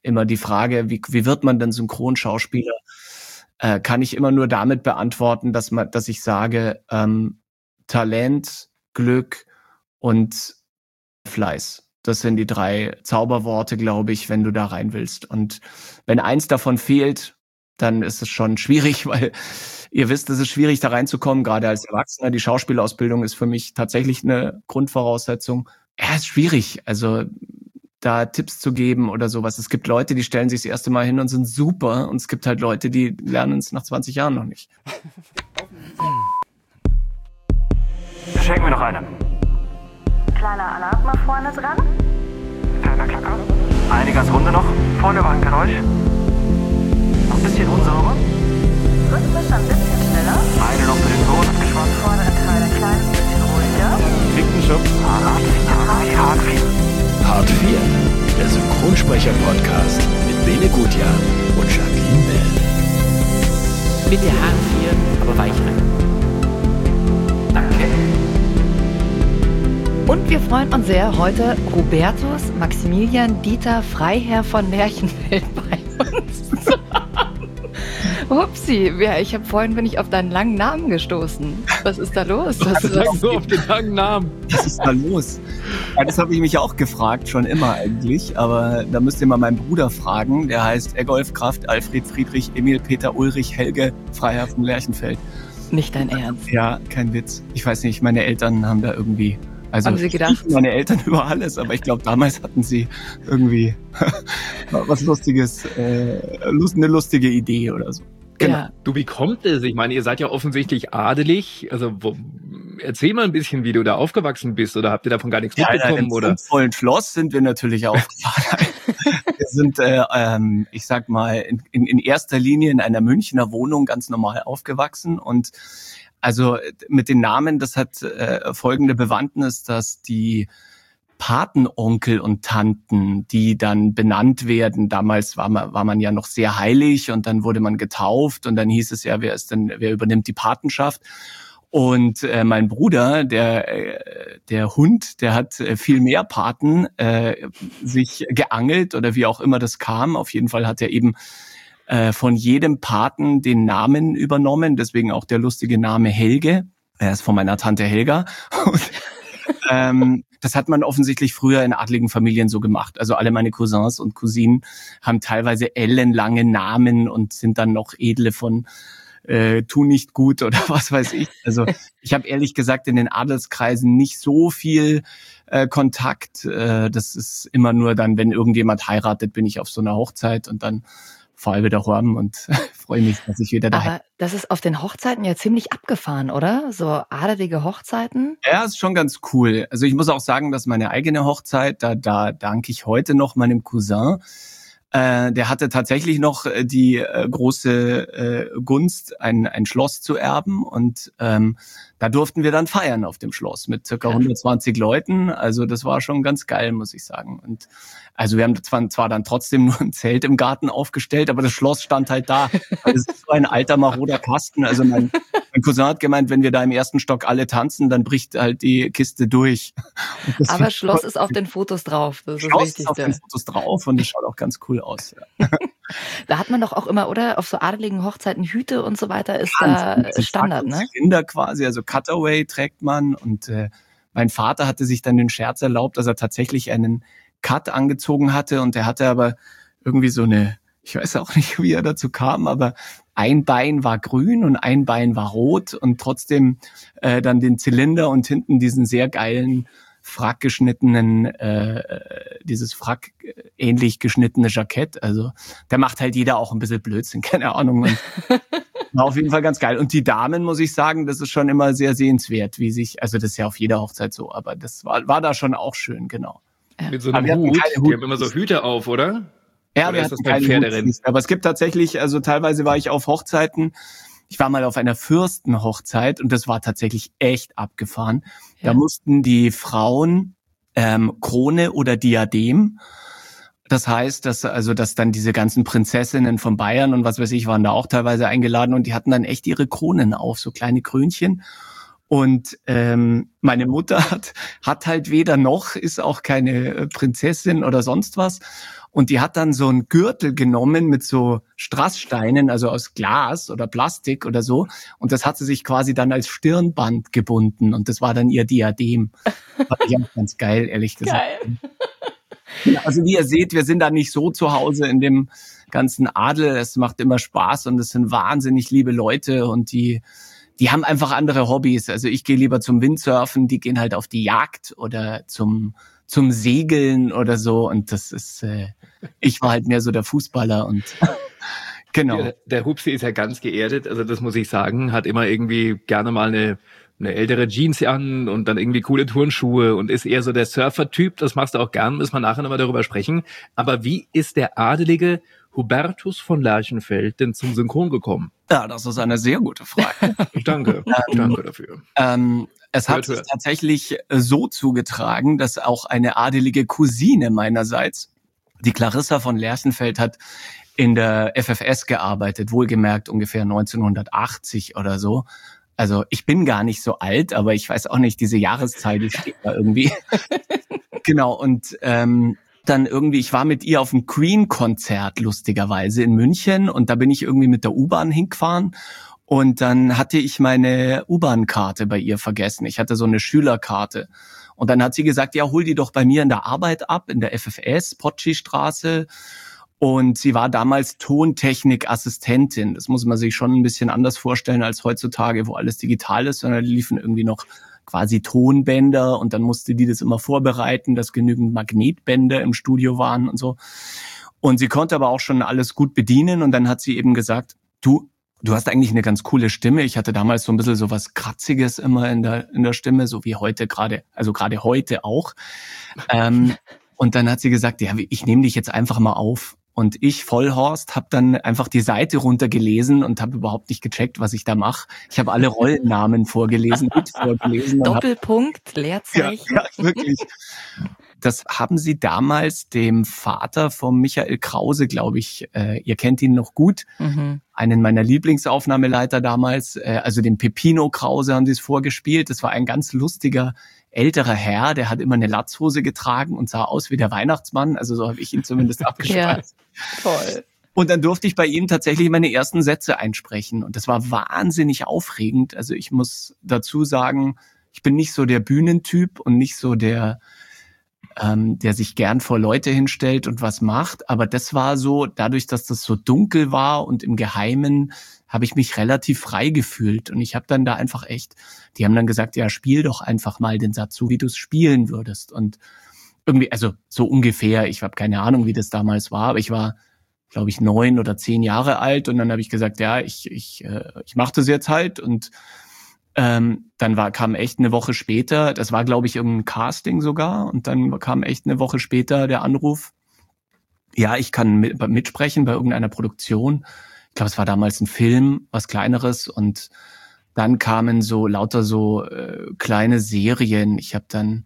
immer die Frage, wie wird man denn Synchronschauspieler? Kann ich immer nur damit beantworten, dass ich sage, Talent, Glück und Fleiß. Das sind die 3 Zauberworte, glaube ich, wenn du da rein willst. Und wenn eins davon fehlt, dann ist es schon schwierig, weil ihr wisst, es ist schwierig, da reinzukommen, gerade als Erwachsener. Die Schauspielausbildung ist für mich tatsächlich eine Grundvoraussetzung. Ja, ist schwierig, also da Tipps zu geben oder sowas. Es gibt Leute, die stellen sich das erste Mal hin und sind super. Und es gibt halt Leute, die lernen es nach 20 Jahren noch nicht. Schenken wir noch eine. Kleiner Alarm mal vorne dran. Kleiner Klacker. Eine ganz runde noch. Vorne war ein Geräusch. Noch ein bisschen unsauber. Rhythmisch ein bisschen schneller. Eine noch für den Ton abgeschwommen. Vordere Teil ein kleines bisschen ruhiger. Klickenschub. Hart 4. Hart 4. Der Synchronsprecher-Podcast mit Bene Gutjahr und Jacqueline Bell. Bitte Hart 4, aber weich rein. Danke. Und wir freuen uns sehr, heute Hubertus Maximilian Dieter Freiherr von Lerchenfeld bei uns zu haben. Upsi, vorhin bin ich auf deinen langen Namen gestoßen. Was ist da los? Nur auf den langen Namen. Was ist da los? Ja, das habe ich mich auch gefragt, schon immer eigentlich. Aber da müsst ihr mal meinen Bruder fragen. Der heißt Eggolf Kraft Alfred Friedrich Emil Peter Ulrich Helge Freiherr von Lerchenfeld. Nicht dein Ernst. Ja, kein Witz. Ich weiß nicht, meine Eltern haben da irgendwie... Also haben Sie gedacht? Meine Eltern über alles, aber ich glaube, damals hatten sie irgendwie was Lustiges, eine lustige Idee oder so. Genau. Ja. Du, wie kommt es? Ich meine, ihr seid ja offensichtlich adelig. Also erzähl mal ein bisschen, wie du da aufgewachsen bist. Oder habt ihr davon gar nichts mitbekommen? Im prunkvollen Schloss sind wir natürlich aufgewachsen. Wir sind, ich sag mal, in erster Linie in einer Münchner Wohnung ganz normal aufgewachsen. Und also mit den Namen, das hat folgende Bewandtnis, dass die Patenonkel und Tanten, die dann benannt werden, damals war man ja noch sehr heilig und dann wurde man getauft und dann hieß es ja, wer übernimmt die Patenschaft? Und mein Bruder, der Hund, der hat viel mehr Paten sich geangelt oder wie auch immer das kam. Auf jeden Fall hat er eben von jedem Paten den Namen übernommen, deswegen auch der lustige Name Helge. Er ist von meiner Tante Helga. Und, das hat man offensichtlich früher in adligen Familien so gemacht. Also alle meine Cousins und Cousinen haben teilweise ellenlange Namen und sind dann noch edle von tu nicht gut oder was weiß ich. Also ich habe ehrlich gesagt in den Adelskreisen nicht so viel Kontakt. Das ist immer nur dann, wenn irgendjemand heiratet, bin ich auf so einer Hochzeit und dann fahre wieder heim und freue mich, dass ich wieder daheim. Aber das ist auf den Hochzeiten ja ziemlich abgefahren, oder? So adelige Hochzeiten? Ja, ist schon ganz cool. Also ich muss auch sagen, dass meine eigene Hochzeit, da danke ich heute noch meinem Cousin. Der hatte tatsächlich noch die große Gunst, ein Schloss zu erben und da durften wir dann feiern auf dem Schloss mit circa 120 Leuten. Also das war schon ganz geil, muss ich sagen. Und also wir haben zwar dann trotzdem nur ein Zelt im Garten aufgestellt, aber das Schloss stand halt da. Das ist so ein alter maroder Kasten. Also mein Cousin hat gemeint, wenn wir da im ersten Stock alle tanzen, dann bricht halt die Kiste durch. Aber Schloss ist auf den Fotos drauf. Das ist Schloss das Wichtigste. ist auf den Fotos drauf und das schaut auch ganz cool aus. Ja. Da hat man doch auch immer, oder? Auf so adeligen Hochzeiten Hüte und so weiter ist da Standard, ne? Zylinder quasi, also Cutaway trägt man und mein Vater hatte sich dann den Scherz erlaubt, dass er tatsächlich einen Cut angezogen hatte und er hatte aber irgendwie so eine, ich weiß auch nicht, wie er dazu kam, aber ein Bein war grün und ein Bein war rot und trotzdem dann den Zylinder und hinten diesen sehr geilen Frack geschnittenen, dieses Frack ähnlich geschnittene Jackett. Also da macht halt jeder auch ein bisschen Blödsinn, keine Ahnung. Und war auf jeden Fall ganz geil. Und die Damen, muss ich sagen, das ist schon immer sehr sehenswert, wie sich, also das ist ja auf jeder Hochzeit so, aber das war da schon auch schön, genau. Mit so einem Hut, die haben immer so Hüte auf, oder? Ja, oder wir hatten keine Pferderennen. Aber es gibt tatsächlich, also teilweise war ich auf Hochzeiten, ich war mal auf einer Fürstenhochzeit und das war tatsächlich echt abgefahren. Ja. Da mussten die Frauen Krone oder Diadem. Das heißt, dass dann diese ganzen Prinzessinnen von Bayern und was weiß ich waren da auch teilweise eingeladen und die hatten dann echt ihre Kronen auf, so kleine Krönchen. Und meine Mutter hat halt weder noch, ist auch keine Prinzessin oder sonst was. Und die hat dann so einen Gürtel genommen mit so Strasssteinen, also aus Glas oder Plastik oder so. Und das hat sie sich quasi dann als Stirnband gebunden. Und das war dann ihr Diadem. Fand ich auch ganz geil, ehrlich gesagt. Geil. Also wie ihr seht, wir sind da nicht so zu Hause in dem ganzen Adel. Es macht immer Spaß und es sind wahnsinnig liebe Leute und die haben einfach andere Hobbys. Also ich gehe lieber zum Windsurfen, die gehen halt auf die Jagd oder zum Segeln oder so. Und das ist, ich war halt mehr so der Fußballer und genau. Der Hupsi ist ja ganz geerdet, also das muss ich sagen, hat immer irgendwie gerne mal eine ältere Jeans an und dann irgendwie coole Turnschuhe und ist eher so der Surfer-Typ. Das machst du auch gern, müssen wir nachher nochmal darüber sprechen. Aber wie ist der adelige Hubertus von Lerchenfeld denn zum Synchron gekommen? Ja, das ist eine sehr gute Frage. Danke dafür. Es hat sich tatsächlich so zugetragen, dass auch eine adelige Cousine meinerseits, die Clarissa von Lerchenfeld, hat in der FFS gearbeitet, wohlgemerkt ungefähr 1980 oder so. Also ich bin gar nicht so alt, aber ich weiß auch nicht, diese Jahreszahl, die steht da irgendwie. Genau, und dann irgendwie, ich war mit ihr auf einem Queen-Konzert, lustigerweise, in München. Und da bin ich irgendwie mit der U-Bahn hingefahren. Und dann hatte ich meine U-Bahn-Karte bei ihr vergessen. Ich hatte so eine Schülerkarte. Und dann hat sie gesagt, ja, hol die doch bei mir in der Arbeit ab, in der FFS, Potschi-Straße. Und sie war damals Tontechnik-Assistentin. Das muss man sich schon ein bisschen anders vorstellen als heutzutage, wo alles digital ist, sondern die liefen irgendwie noch quasi Tonbänder und dann musste die das immer vorbereiten, dass genügend Magnetbänder im Studio waren und so. Und sie konnte aber auch schon alles gut bedienen und dann hat sie eben gesagt, du hast eigentlich eine ganz coole Stimme. Ich hatte damals so ein bisschen so was Kratziges immer in der Stimme, so wie heute gerade, also gerade heute auch. Und dann hat sie gesagt, ja, ich nehme dich jetzt einfach mal auf. Und ich, Vollhorst, habe dann einfach die Seite runtergelesen und habe überhaupt nicht gecheckt, was ich da mache. Ich habe alle Rollennamen vorgelesen. Doppelpunkt, Leerzeichen. Ja, wirklich. Das haben sie damals dem Vater von Michael Krause, glaube ich, ihr kennt ihn noch gut, einen meiner Lieblingsaufnahmeleiter damals, also dem Pepino Krause haben sie es vorgespielt. Das war ein ganz lustiger älterer Herr, der hat immer eine Latzhose getragen und sah aus wie der Weihnachtsmann. Also so habe ich ihn zumindest abgespeichert. Ja, toll. Und dann durfte ich bei ihm tatsächlich meine ersten Sätze einsprechen. Und das war wahnsinnig aufregend. Also ich muss dazu sagen, ich bin nicht so der Bühnentyp und nicht so der sich gern vor Leute hinstellt und was macht. Aber das war so, dadurch, dass das so dunkel war und im Geheimen, habe ich mich relativ frei gefühlt. Und ich habe dann da einfach die haben dann gesagt, ja, spiel doch einfach mal den Satz so, wie du es spielen würdest. Und irgendwie, also so ungefähr, ich habe keine Ahnung, wie das damals war, aber ich war, glaube ich, 9 oder 10 Jahre alt. Und dann habe ich gesagt, ja, ich mache das jetzt halt. Und dann kam echt eine Woche später, das war, glaube ich, irgendein Casting sogar, und dann kam echt eine Woche später der Anruf, ja, ich kann mitsprechen bei irgendeiner Produktion. Ich glaube, es war damals ein Film, was Kleineres, und dann kamen so lauter so kleine Serien. Ich habe dann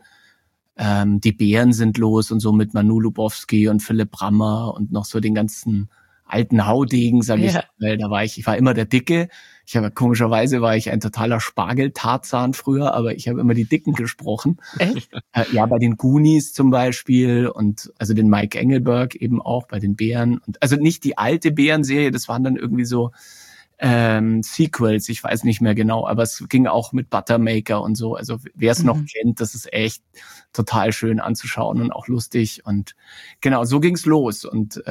Die Bären sind los und so mit Manu Lubowski und Philipp Brammer und noch so den ganzen alten Haudegen, sage ich, weil ich war immer der Dicke. Komischerweise war ich ein totaler Spargel-Tarzan früher, aber ich habe immer die Dicken gesprochen. Echt? Ja, bei den Goonies zum Beispiel und also den Mike Engelberg eben auch bei den Bären. Und also nicht die alte Bären-Serie, das waren dann irgendwie so Sequels, ich weiß nicht mehr genau, aber es ging auch mit Buttermaker und so. Also wer es noch kennt, das ist echt total schön anzuschauen und auch lustig. Und genau, so ging's los. Und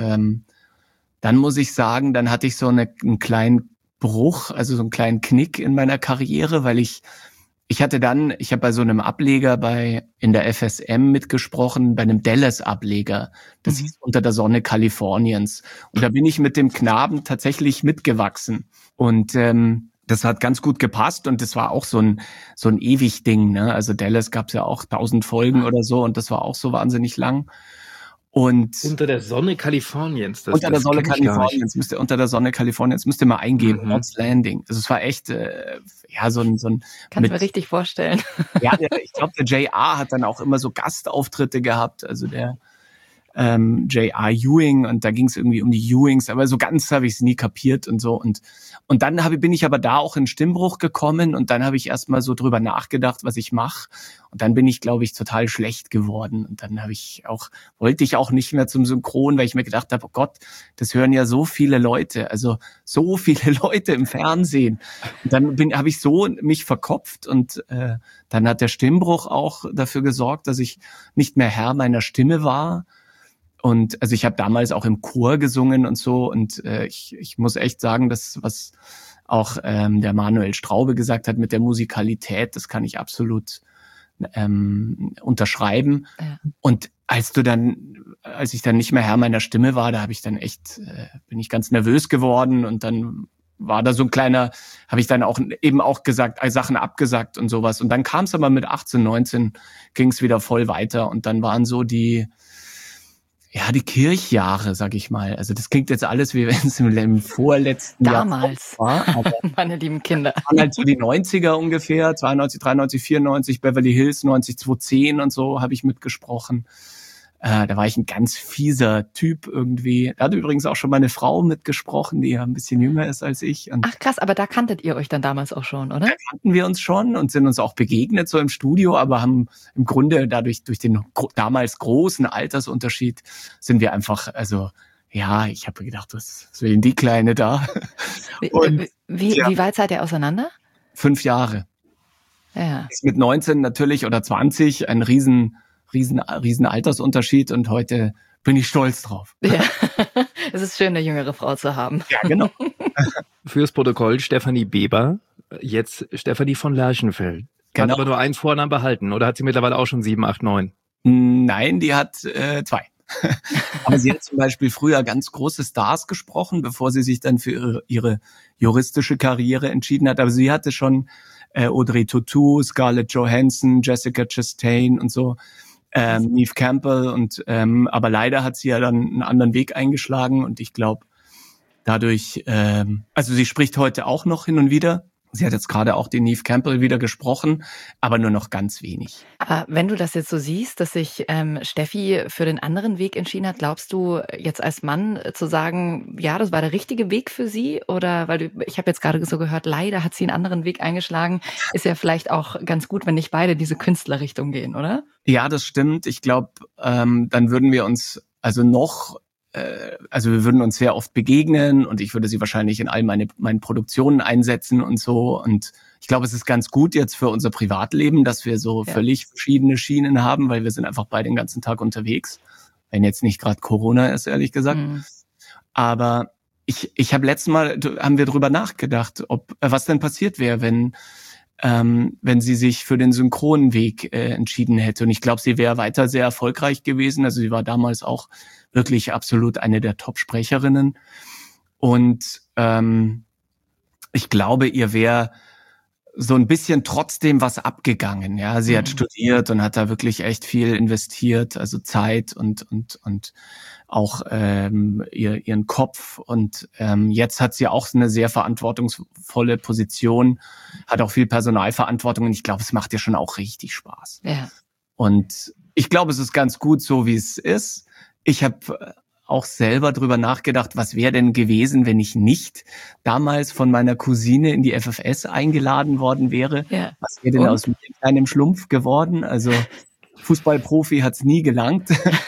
dann muss ich sagen, dann hatte ich so einen kleinen Bruch, also so einen kleinen Knick in meiner Karriere, weil ich habe bei so einem Ableger in der FSM mitgesprochen, bei einem Dallas-Ableger. Das hieß Unter der Sonne Kaliforniens. Und da bin ich mit dem Knaben tatsächlich mitgewachsen. Und das hat ganz gut gepasst und das war auch so ein ewig Ding, ne? Also Dallas gab's ja auch 1000 Folgen oder so und das war auch so wahnsinnig lang. Und Unter der Sonne Kaliforniens. Unter der Sonne Kaliforniens müsst ihr mal eingeben, Knots Landing. Also es war echt, so ein Kannst du mir richtig vorstellen. Ja, ich glaube, der JR hat dann auch immer so Gastauftritte gehabt. Also J.R. Ewing und da ging es irgendwie um die Ewings, aber so ganz habe ich es nie kapiert und so. Und dann bin ich aber da auch in Stimmbruch gekommen und dann habe ich erstmal so drüber nachgedacht, was ich mache. Und dann bin ich, glaube ich, total schlecht geworden. Und dann wollte ich auch nicht mehr zum Synchron, weil ich mir gedacht habe, oh Gott, das hören ja so viele Leute, also so viele Leute im Fernsehen. Und dann habe ich so mich verkopft und dann hat der Stimmbruch auch dafür gesorgt, dass ich nicht mehr Herr meiner Stimme war. Und also ich habe damals auch im Chor gesungen und so und ich muss echt sagen, das, was auch der Manuel Straube gesagt hat mit der Musikalität, das kann ich absolut unterschreiben. Ja. Und als ich dann nicht mehr Herr meiner Stimme war, da habe ich dann echt, bin ich ganz nervös geworden und dann war da so ein kleiner, habe ich dann auch eben auch gesagt, Sachen abgesagt und sowas. Und dann kam es aber mit 18, 19, ging es wieder voll weiter und dann waren so die Kirchjahre, sag ich mal. Also das klingt jetzt alles, wie wenn es im vorletzten damals Jahr war. Aber meine lieben Kinder. Das waren halt so die 90er ungefähr, 92, 93, 94, Beverly Hills, 90, 2010 und so habe ich mitgesprochen. Da war ich ein ganz fieser Typ irgendwie. Da hat übrigens auch schon meine Frau mitgesprochen, die ja ein bisschen jünger ist als ich. Und ach krass, aber da kanntet ihr euch dann damals auch schon, oder? Da kannten wir uns schon und sind uns auch begegnet so im Studio, aber haben im Grunde durch den damals großen Altersunterschied sind wir einfach, also ja, ich habe gedacht, was will denn die Kleine da? Und, wie weit seid ihr auseinander? 5 Jahre. Ja. Ist mit 19 natürlich oder 20 ein riesen Altersunterschied und heute bin ich stolz drauf. Ja, es ist schön, eine jüngere Frau zu haben. Ja, genau. Fürs Protokoll Stefanie Beber, jetzt Stefanie von Lerchenfeld. Kann aber nur einen Vornamen behalten, oder hat sie mittlerweile auch schon 7, 8, 9? Nein, die hat 2. Aber sie hat zum Beispiel früher ganz große Stars gesprochen, bevor sie sich dann für ihre juristische Karriere entschieden hat. Aber sie hatte schon Audrey Tautou, Scarlett Johansson, Jessica Chastain und so. Neve Campbell und aber leider hat sie ja dann einen anderen Weg eingeschlagen und ich glaube dadurch, also sie spricht heute auch noch hin und wieder. Sie hat jetzt gerade auch die Neve Campbell wieder gesprochen, aber nur noch ganz wenig. Aber wenn du das jetzt so siehst, dass sich Steffi für den anderen Weg entschieden hat, glaubst du jetzt als Mann zu sagen, ja, das war der richtige Weg für sie? Oder ich habe jetzt gerade so gehört, leider hat sie einen anderen Weg eingeschlagen. Ist ja vielleicht auch ganz gut, wenn nicht beide diese Künstlerrichtung gehen, oder? Ja, das stimmt. Ich glaube, dann würden wir uns wir würden uns sehr oft begegnen und ich würde sie wahrscheinlich in all meinen Produktionen einsetzen und so. Und ich glaube, es ist ganz gut jetzt für unser Privatleben, dass wir so völlig verschiedene Schienen haben, weil wir sind einfach beide den ganzen Tag unterwegs. Wenn jetzt nicht gerade Corona ist, ehrlich gesagt. Mhm. Aber ich habe letztes Mal, haben wir drüber nachgedacht, was denn passiert wäre, wenn sie sich für den Synchronweg entschieden hätte. Und ich glaube, sie wäre weiter sehr erfolgreich gewesen. Also sie war damals auch wirklich absolut eine der Top-Sprecherinnen. Und ich glaube, ihr wäre so ein bisschen trotzdem was abgegangen. Ja, sie hat studiert und hat da wirklich echt viel investiert, also Zeit und auch ihren Kopf. Und jetzt hat sie auch eine sehr verantwortungsvolle Position, hat auch viel Personalverantwortung und ich glaube, es macht ihr schon auch richtig Spaß. Ja. Und ich glaube, es ist ganz gut so, wie es ist. Ich habe auch selber drüber nachgedacht, was wäre denn gewesen, wenn ich nicht damals von meiner Cousine in die FFS eingeladen worden wäre. Ja. Was wäre denn aus einem Schlumpf geworden? Also Fußballprofi hat's nie gelangt.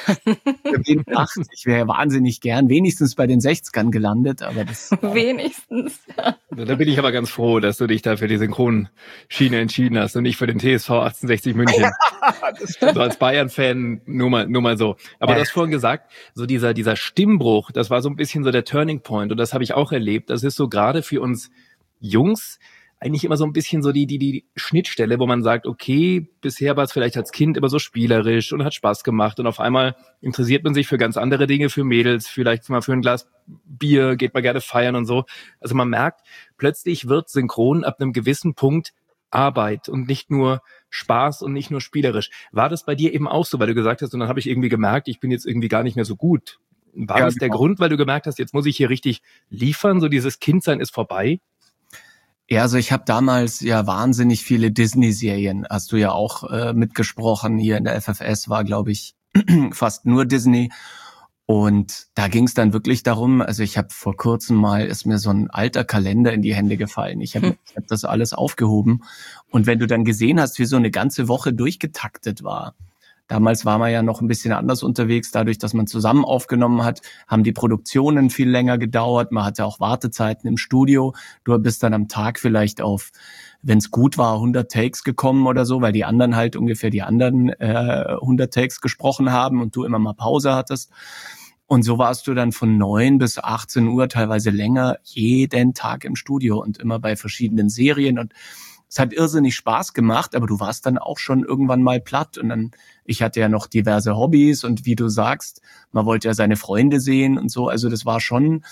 Ich wäre wahnsinnig gern, wenigstens bei den 60ern gelandet, aber das... Wenigstens, ja. Da bin ich aber ganz froh, dass du dich da für die Synchronschiene entschieden hast und nicht für den TSV 1860 München. So als Bayern-Fan nur mal so. Aber du hast vorhin gesagt, so dieser Stimmbruch, das war so ein bisschen so der Turning Point und das habe ich auch erlebt. Das ist so gerade für uns Jungs eigentlich immer so ein bisschen so die Schnittstelle, wo man sagt, okay, bisher war es vielleicht als Kind immer so spielerisch und hat Spaß gemacht und auf einmal interessiert man sich für ganz andere Dinge, für Mädels, vielleicht mal für ein Glas Bier, geht mal gerne feiern und so. Also man merkt, plötzlich wird Synchron ab einem gewissen Punkt Arbeit und nicht nur Spaß und nicht nur spielerisch. War das bei dir eben auch so, weil du gesagt hast, und dann habe ich irgendwie gemerkt, ich bin jetzt irgendwie gar nicht mehr so gut. War das der Grund, weil du gemerkt hast, jetzt muss ich hier richtig liefern, so dieses Kindsein ist vorbei? Ja, also ich habe damals ja wahnsinnig viele Disney-Serien, hast du ja auch mitgesprochen, hier in der FFS war, glaube ich, fast nur Disney. Und da ging es dann wirklich darum, also ich habe vor kurzem mal, ist mir so ein alter Kalender in die Hände gefallen. Ich hab das alles aufgehoben. Und wenn du dann gesehen hast, wie so eine ganze Woche durchgetaktet war, damals war man ja noch ein bisschen anders unterwegs, dadurch, dass man zusammen aufgenommen hat, haben die Produktionen viel länger gedauert, man hatte auch Wartezeiten im Studio. Du bist dann am Tag vielleicht auf, wenn es gut war, 100 Takes gekommen oder so, weil die anderen halt ungefähr die anderen 100 Takes gesprochen haben und du immer mal Pause hattest. Und so warst du dann von 9 bis 18 Uhr, teilweise länger, jeden Tag im Studio und immer bei verschiedenen Serien. Und es hat irrsinnig Spaß gemacht, aber du warst dann auch schon irgendwann mal platt. Und dann, ich hatte ja noch diverse Hobbys und wie du sagst, man wollte ja seine Freunde sehen und so. Also das war schon,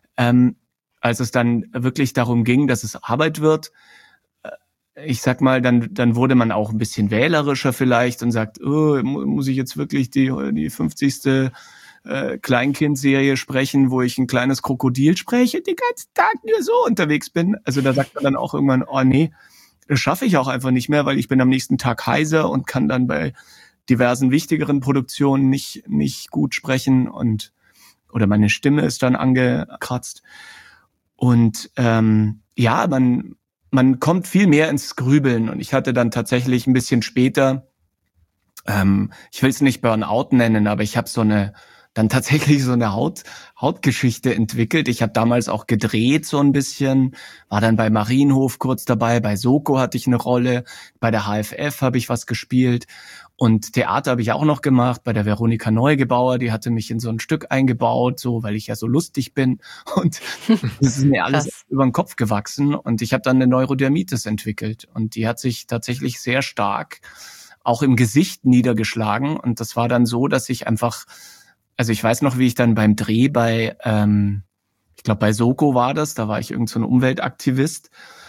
als es dann wirklich darum ging, dass es Arbeit wird, ich sag mal, dann wurde man auch ein bisschen wählerischer vielleicht und sagt, oh, muss ich jetzt wirklich die 50. Kleinkindserie sprechen, wo ich ein kleines Krokodil spreche, den ganzen Tag nur so unterwegs bin. Also da sagt man dann auch irgendwann, oh nee, das schaffe ich auch einfach nicht mehr, weil ich bin am nächsten Tag heiser und kann dann bei diversen wichtigeren Produktionen nicht gut sprechen oder meine Stimme ist dann angekratzt. Und ja, man kommt viel mehr ins Grübeln und ich hatte dann tatsächlich ein bisschen später, ich will es nicht Burnout nennen, aber ich habe dann tatsächlich so eine Hautgeschichte entwickelt. Ich habe damals auch gedreht so ein bisschen, war dann bei Marienhof kurz dabei, bei Soko hatte ich eine Rolle, bei der HFF habe ich was gespielt und Theater habe ich auch noch gemacht, bei der Veronika Neugebauer, die hatte mich in so ein Stück eingebaut, so weil ich ja so lustig bin und das ist mir alles über den Kopf gewachsen und ich habe dann eine Neurodermitis entwickelt und die hat sich tatsächlich sehr stark auch im Gesicht niedergeschlagen und das war dann so, dass ich einfach, also ich weiß noch, wie ich dann beim Dreh bei, ich glaube bei Soko war das, da war ich irgend so ein Umweltaktivist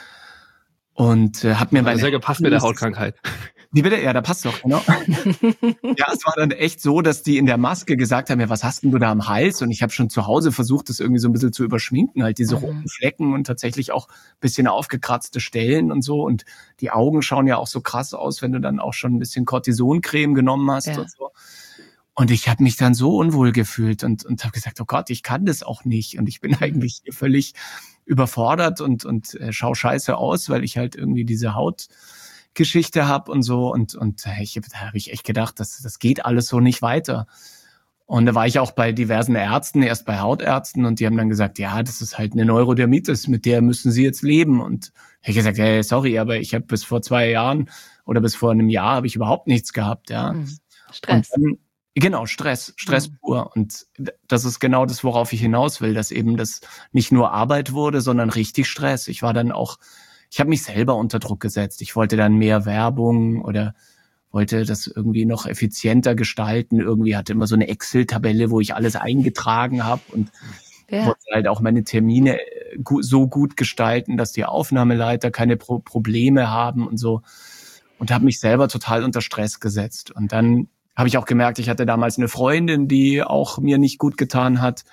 und habe mir meine... Sehr gepasst mit der Hautkrankheit. Wie bitte? Ja, da passt doch, genau. Ja, es war dann echt so, dass die in der Maske gesagt haben, ja, was hast denn du da am Hals? Und ich habe schon zu Hause versucht, das irgendwie so ein bisschen zu überschminken, halt diese roten Flecken und tatsächlich auch ein bisschen aufgekratzte Stellen und so. Und die Augen schauen ja auch so krass aus, wenn du dann auch schon ein bisschen Cortisoncreme genommen hast und so. Und ich habe mich dann so unwohl gefühlt und habe gesagt, oh Gott, ich kann das auch nicht. Und ich bin eigentlich völlig überfordert und schau scheiße aus, weil ich halt irgendwie diese Hautgeschichte habe und so. Und da habe ich echt gedacht, das geht alles so nicht weiter. Und da war ich auch bei diversen Ärzten, erst bei Hautärzten, und die haben dann gesagt, ja, das ist halt eine Neurodermitis, mit der müssen Sie jetzt leben. Und ich habe gesagt, hey, sorry, aber ich habe bis vor 2 Jahren oder bis vor einem Jahr habe ich überhaupt nichts gehabt. Ja. Stress. Und dann, genau, Stress pur. Und das ist genau das, worauf ich hinaus will, dass eben das nicht nur Arbeit wurde, sondern richtig Stress. Ich habe mich selber unter Druck gesetzt. Ich wollte dann mehr Werbung oder wollte das irgendwie noch effizienter gestalten. Irgendwie hatte immer so eine Excel-Tabelle, wo ich alles eingetragen habe und wollte halt auch meine Termine so gut gestalten, dass die Aufnahmeleiter keine Probleme haben und so. Und habe mich selber total unter Stress gesetzt. Und dann habe ich auch gemerkt, ich hatte damals eine Freundin, die auch mir nicht gut getan hat.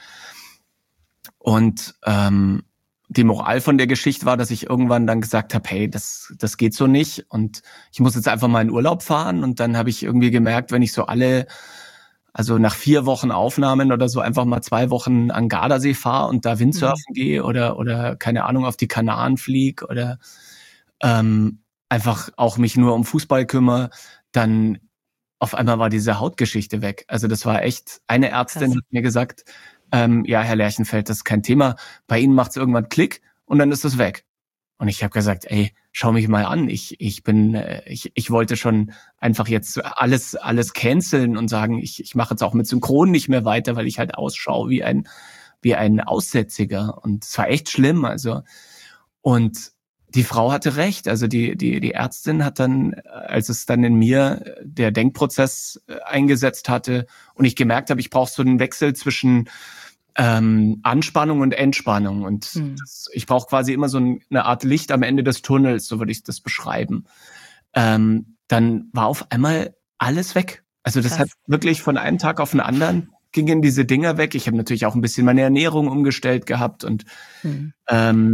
Und die Moral von der Geschichte war, dass ich irgendwann dann gesagt habe, hey, das geht so nicht und ich muss jetzt einfach mal in Urlaub fahren. Und dann habe ich irgendwie gemerkt, wenn ich so also nach 4 Wochen Aufnahmen oder so einfach mal 2 Wochen an Gardasee fahre und da Windsurfen gehe oder keine Ahnung, auf die Kanaren fliege oder einfach auch mich nur um Fußball kümmere, dann auf einmal war diese Hautgeschichte weg. Also das war echt, eine Ärztin hat mir gesagt, ja, Herr Lerchenfeld, das ist kein Thema. Bei Ihnen macht es irgendwann Klick und dann ist es weg. Und ich habe gesagt, ey, schau mich mal an. Ich wollte schon einfach jetzt alles canceln und sagen, ich mache jetzt auch mit Synchron nicht mehr weiter, weil ich halt ausschaue wie ein Aussätziger. Und es war echt schlimm. Also, und die Frau hatte recht. Also die Ärztin hat dann, als es dann in mir der Denkprozess eingesetzt hatte und ich gemerkt habe, ich brauche so einen Wechsel zwischen Anspannung und Entspannung. Und ich brauche quasi immer so eine Art Licht am Ende des Tunnels, so würde ich das beschreiben. Dann war auf einmal alles weg. Also das hat wirklich von einem Tag auf den anderen gingen diese Dinger weg. Ich habe natürlich auch ein bisschen meine Ernährung umgestellt gehabt und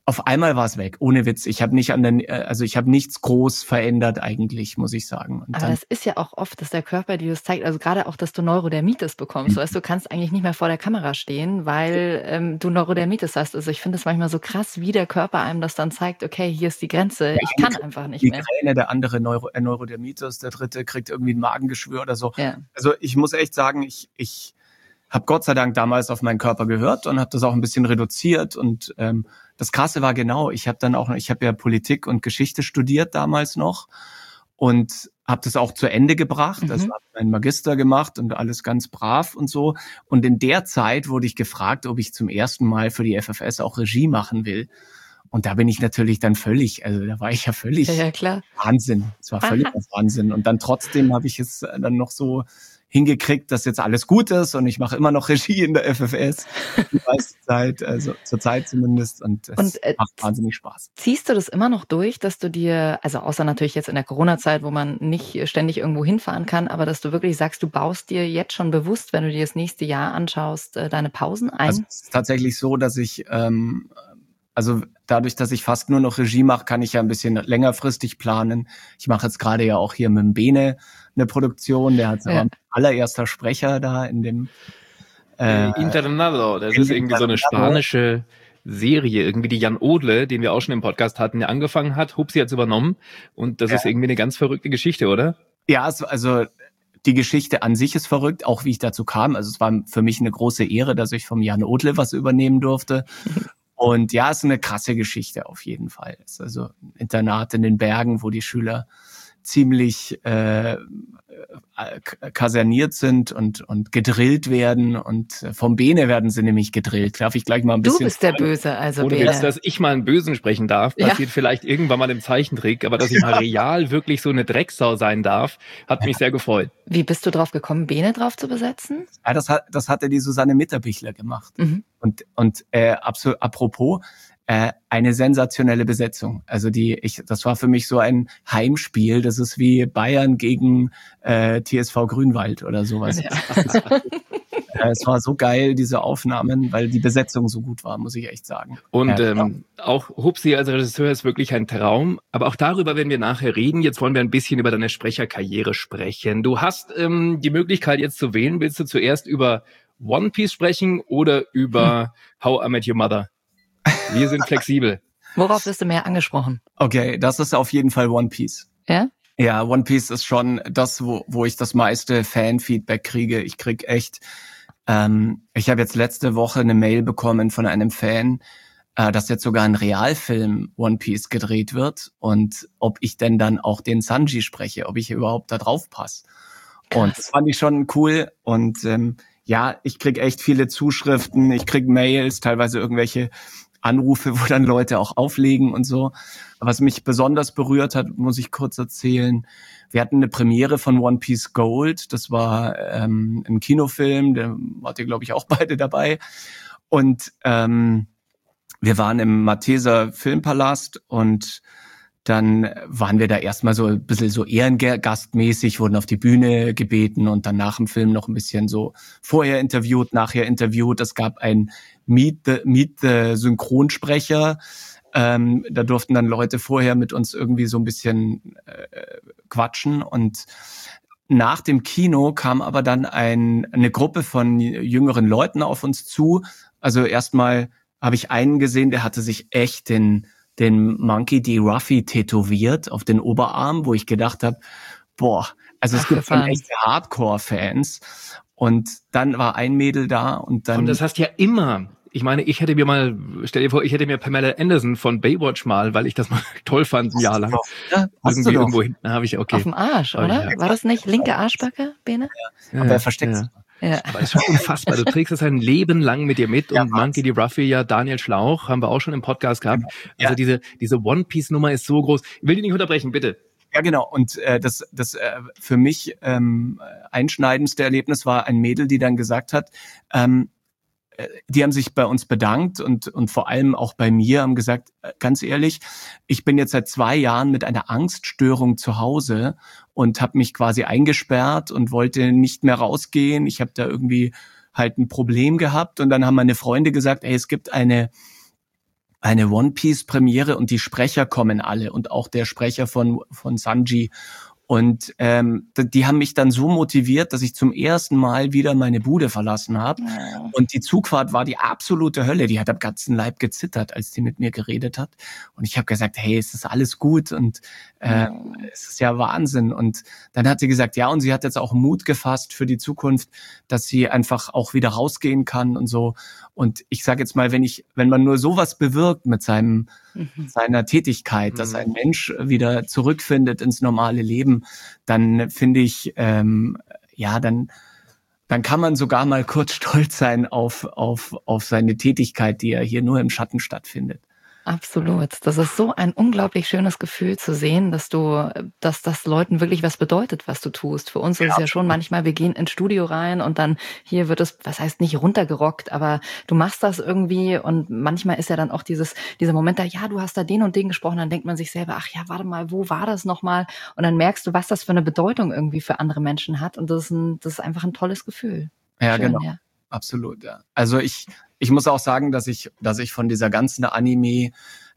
Auf einmal war es weg, ohne Witz. Ich habe nicht ich habe nichts groß verändert eigentlich, muss ich sagen. Und Aber dann, das ist ja auch oft, dass der Körper dir das zeigt, also gerade auch, dass du Neurodermitis bekommst. Weißt, du kannst eigentlich nicht mehr vor der Kamera stehen, weil du Neurodermitis hast. Also ich finde es manchmal so krass, wie der Körper einem das dann zeigt, okay, hier ist die Grenze, ich kann einfach nicht mehr. Migräne, der andere Neurodermitis, der dritte kriegt irgendwie ein Magengeschwür oder so. Ja. Also ich muss echt sagen, ich habe Gott sei Dank damals auf meinen Körper gehört und habe das auch ein bisschen reduziert. Und das Krasse war genau, ich habe ja Politik und Geschichte studiert damals noch und habe das auch zu Ende gebracht. Also habe meinen Magister gemacht und alles ganz brav und so. Und in der Zeit wurde ich gefragt, ob ich zum ersten Mal für die FFS auch Regie machen will. Und da bin ich natürlich dann da war ich ja völlig Ja, klar. Wahnsinn. Es war völlig Wahnsinn. Und dann trotzdem habe ich es dann noch so hingekriegt, dass jetzt alles gut ist und ich mache immer noch Regie in der FFS die meiste Zeit, also zur Zeit zumindest, und es macht wahnsinnig Spaß. Ziehst du das immer noch durch, dass du dir, also außer natürlich jetzt in der Corona-Zeit, wo man nicht ständig irgendwo hinfahren kann, aber dass du wirklich sagst, du baust dir jetzt schon bewusst, wenn du dir das nächste Jahr anschaust, deine Pausen ein? Also es ist tatsächlich so, dass ich also dadurch, dass ich fast nur noch Regie mache, kann ich ja ein bisschen längerfristig planen. Ich mache jetzt gerade ja auch hier mit dem Bene eine Produktion. Der hat mein allererster Sprecher da in dem Internado. Das ist irgendwie so eine spanische Serie, irgendwie die Jan Odle, den wir auch schon im Podcast hatten, der angefangen hat. Hupsi hat's übernommen. Und das ist irgendwie eine ganz verrückte Geschichte, oder? Ja, also die Geschichte an sich ist verrückt, auch wie ich dazu kam. Also es war für mich eine große Ehre, dass ich vom Jan Odle was übernehmen durfte. Und ja, es ist eine krasse Geschichte auf jeden Fall. Es ist also ein Internat in den Bergen, wo die Schüler ziemlich kaserniert sind und gedrillt werden. Und vom Bene werden sie nämlich gedrillt. Darf ich gleich mal ein bisschen... Du bist der Böse, also Oder Bene. jetzt, dass ich mal einen Bösen sprechen darf, passiert vielleicht irgendwann mal im Zeichentrick, aber dass ich mal real wirklich so eine Drecksau sein darf, hat mich sehr gefreut. Wie bist du drauf gekommen, Bene drauf zu besetzen? Ja, das hatte die Susanne Mitterbichler gemacht. Und apropos, eine sensationelle Besetzung. Also das war für mich so ein Heimspiel. Das ist wie Bayern gegen TSV Grünwald oder sowas. Ja. Es war so geil, diese Aufnahmen, weil die Besetzung so gut war, muss ich echt sagen. Und auch Hupsi als Regisseur ist wirklich ein Traum. Aber auch darüber werden wir nachher reden. Jetzt wollen wir ein bisschen über deine Sprecherkarriere sprechen. Du hast die Möglichkeit jetzt zu wählen. Willst du zuerst über One Piece sprechen oder über How I Met Your Mother? Wir sind flexibel. Worauf wirst du mehr angesprochen? Okay, das ist auf jeden Fall One Piece. Ja? Ja, One Piece ist schon das, wo ich das meiste Fan-Feedback kriege. Ich krieg echt, ich habe jetzt letzte Woche eine Mail bekommen von einem Fan, dass jetzt sogar ein Realfilm One Piece gedreht wird und ob ich denn dann auch den Sanji spreche, ob ich überhaupt da drauf passe. Und das fand ich schon cool und ja, ich krieg echt viele Zuschriften, ich krieg Mails, teilweise irgendwelche Anrufe, wo dann Leute auch auflegen und so. Was mich besonders berührt hat, muss ich kurz erzählen. Wir hatten eine Premiere von One Piece Gold. Das war ein Kinofilm, da wart ihr, glaube ich, auch beide dabei. Und wir waren im Malteser Filmpalast und dann waren wir da erstmal so ein bisschen so ehrengastmäßig, wurden auf die Bühne gebeten und dann nach dem Film noch ein bisschen so vorher interviewt, nachher interviewt. Es gab ein Meet the Synchronsprecher. Da durften dann Leute vorher mit uns irgendwie so ein bisschen quatschen und nach dem Kino kam aber dann eine Gruppe von jüngeren Leuten auf uns zu. Also erstmal habe ich einen gesehen, der hatte sich echt den Monkey D. Ruffy tätowiert auf den Oberarm, wo ich gedacht habe, also es gibt schon echte Hardcore-Fans. Und dann war ein Mädel da und dann... Und das heißt ja immer... Ich meine, stell dir vor, ich hätte mir Pamela Anderson von Baywatch mal, weil ich das mal toll fand, ein Jahr lang. Irgendwie irgendwo hinten habe ich, okay. Auf dem Arsch, oder? War das nicht linke Arschbacke, Bene? Ja. Aber er versteckt sich. Ja. Aber das ist schon unfassbar. Du trägst das ein Leben lang mit dir mit und Monkey D. Ruffy, ja, Daniel Schlauch, haben wir auch schon im Podcast gehabt. Also diese One-Piece-Nummer ist so groß. Ich will dich nicht unterbrechen, bitte. Ja, genau. Und das für mich einschneidendste Erlebnis war ein Mädel, die dann gesagt hat, die haben sich bei uns bedankt und vor allem auch bei mir haben gesagt, ganz ehrlich, ich bin jetzt seit 2 Jahren mit einer Angststörung zu Hause und habe mich quasi eingesperrt und wollte nicht mehr rausgehen. Ich habe da irgendwie halt ein Problem gehabt und dann haben meine Freunde gesagt, es gibt eine eine One-Piece-Premiere und die Sprecher kommen alle und auch der Sprecher von Sanji. Und die haben mich dann so motiviert, dass ich zum ersten Mal wieder meine Bude verlassen habe. Ja. Und die Zugfahrt war die absolute Hölle. Die hat am ganzen Leib gezittert, als die mit mir geredet hat. Und ich habe gesagt, hey, es ist alles gut und es ist ja Wahnsinn. Und dann hat sie gesagt, ja, und sie hat jetzt auch Mut gefasst für die Zukunft, dass sie einfach auch wieder rausgehen kann und so. Und ich sage jetzt mal, wenn man nur sowas bewirkt mit seiner Tätigkeit, dass ein Mensch wieder zurückfindet ins normale Leben, dann finde ich, dann kann man sogar mal kurz stolz sein auf seine Tätigkeit, die ja hier nur im Schatten stattfindet. Absolut. Das ist so ein unglaublich schönes Gefühl zu sehen, dass das Leuten wirklich was bedeutet, was du tust. Für uns ist es ja schon manchmal, wir gehen ins Studio rein und dann hier wird es, was heißt nicht runtergerockt, aber du machst das irgendwie und manchmal ist ja dann auch dieser Moment da, ja, du hast da den und den gesprochen, dann denkt man sich selber, ach ja, warte mal, wo war das nochmal? Und dann merkst du, was das für eine Bedeutung irgendwie für andere Menschen hat und das ist einfach ein tolles Gefühl. Ja, Schön, genau. ja. Absolut, ja. Also ich muss auch sagen, dass ich von dieser ganzen Anime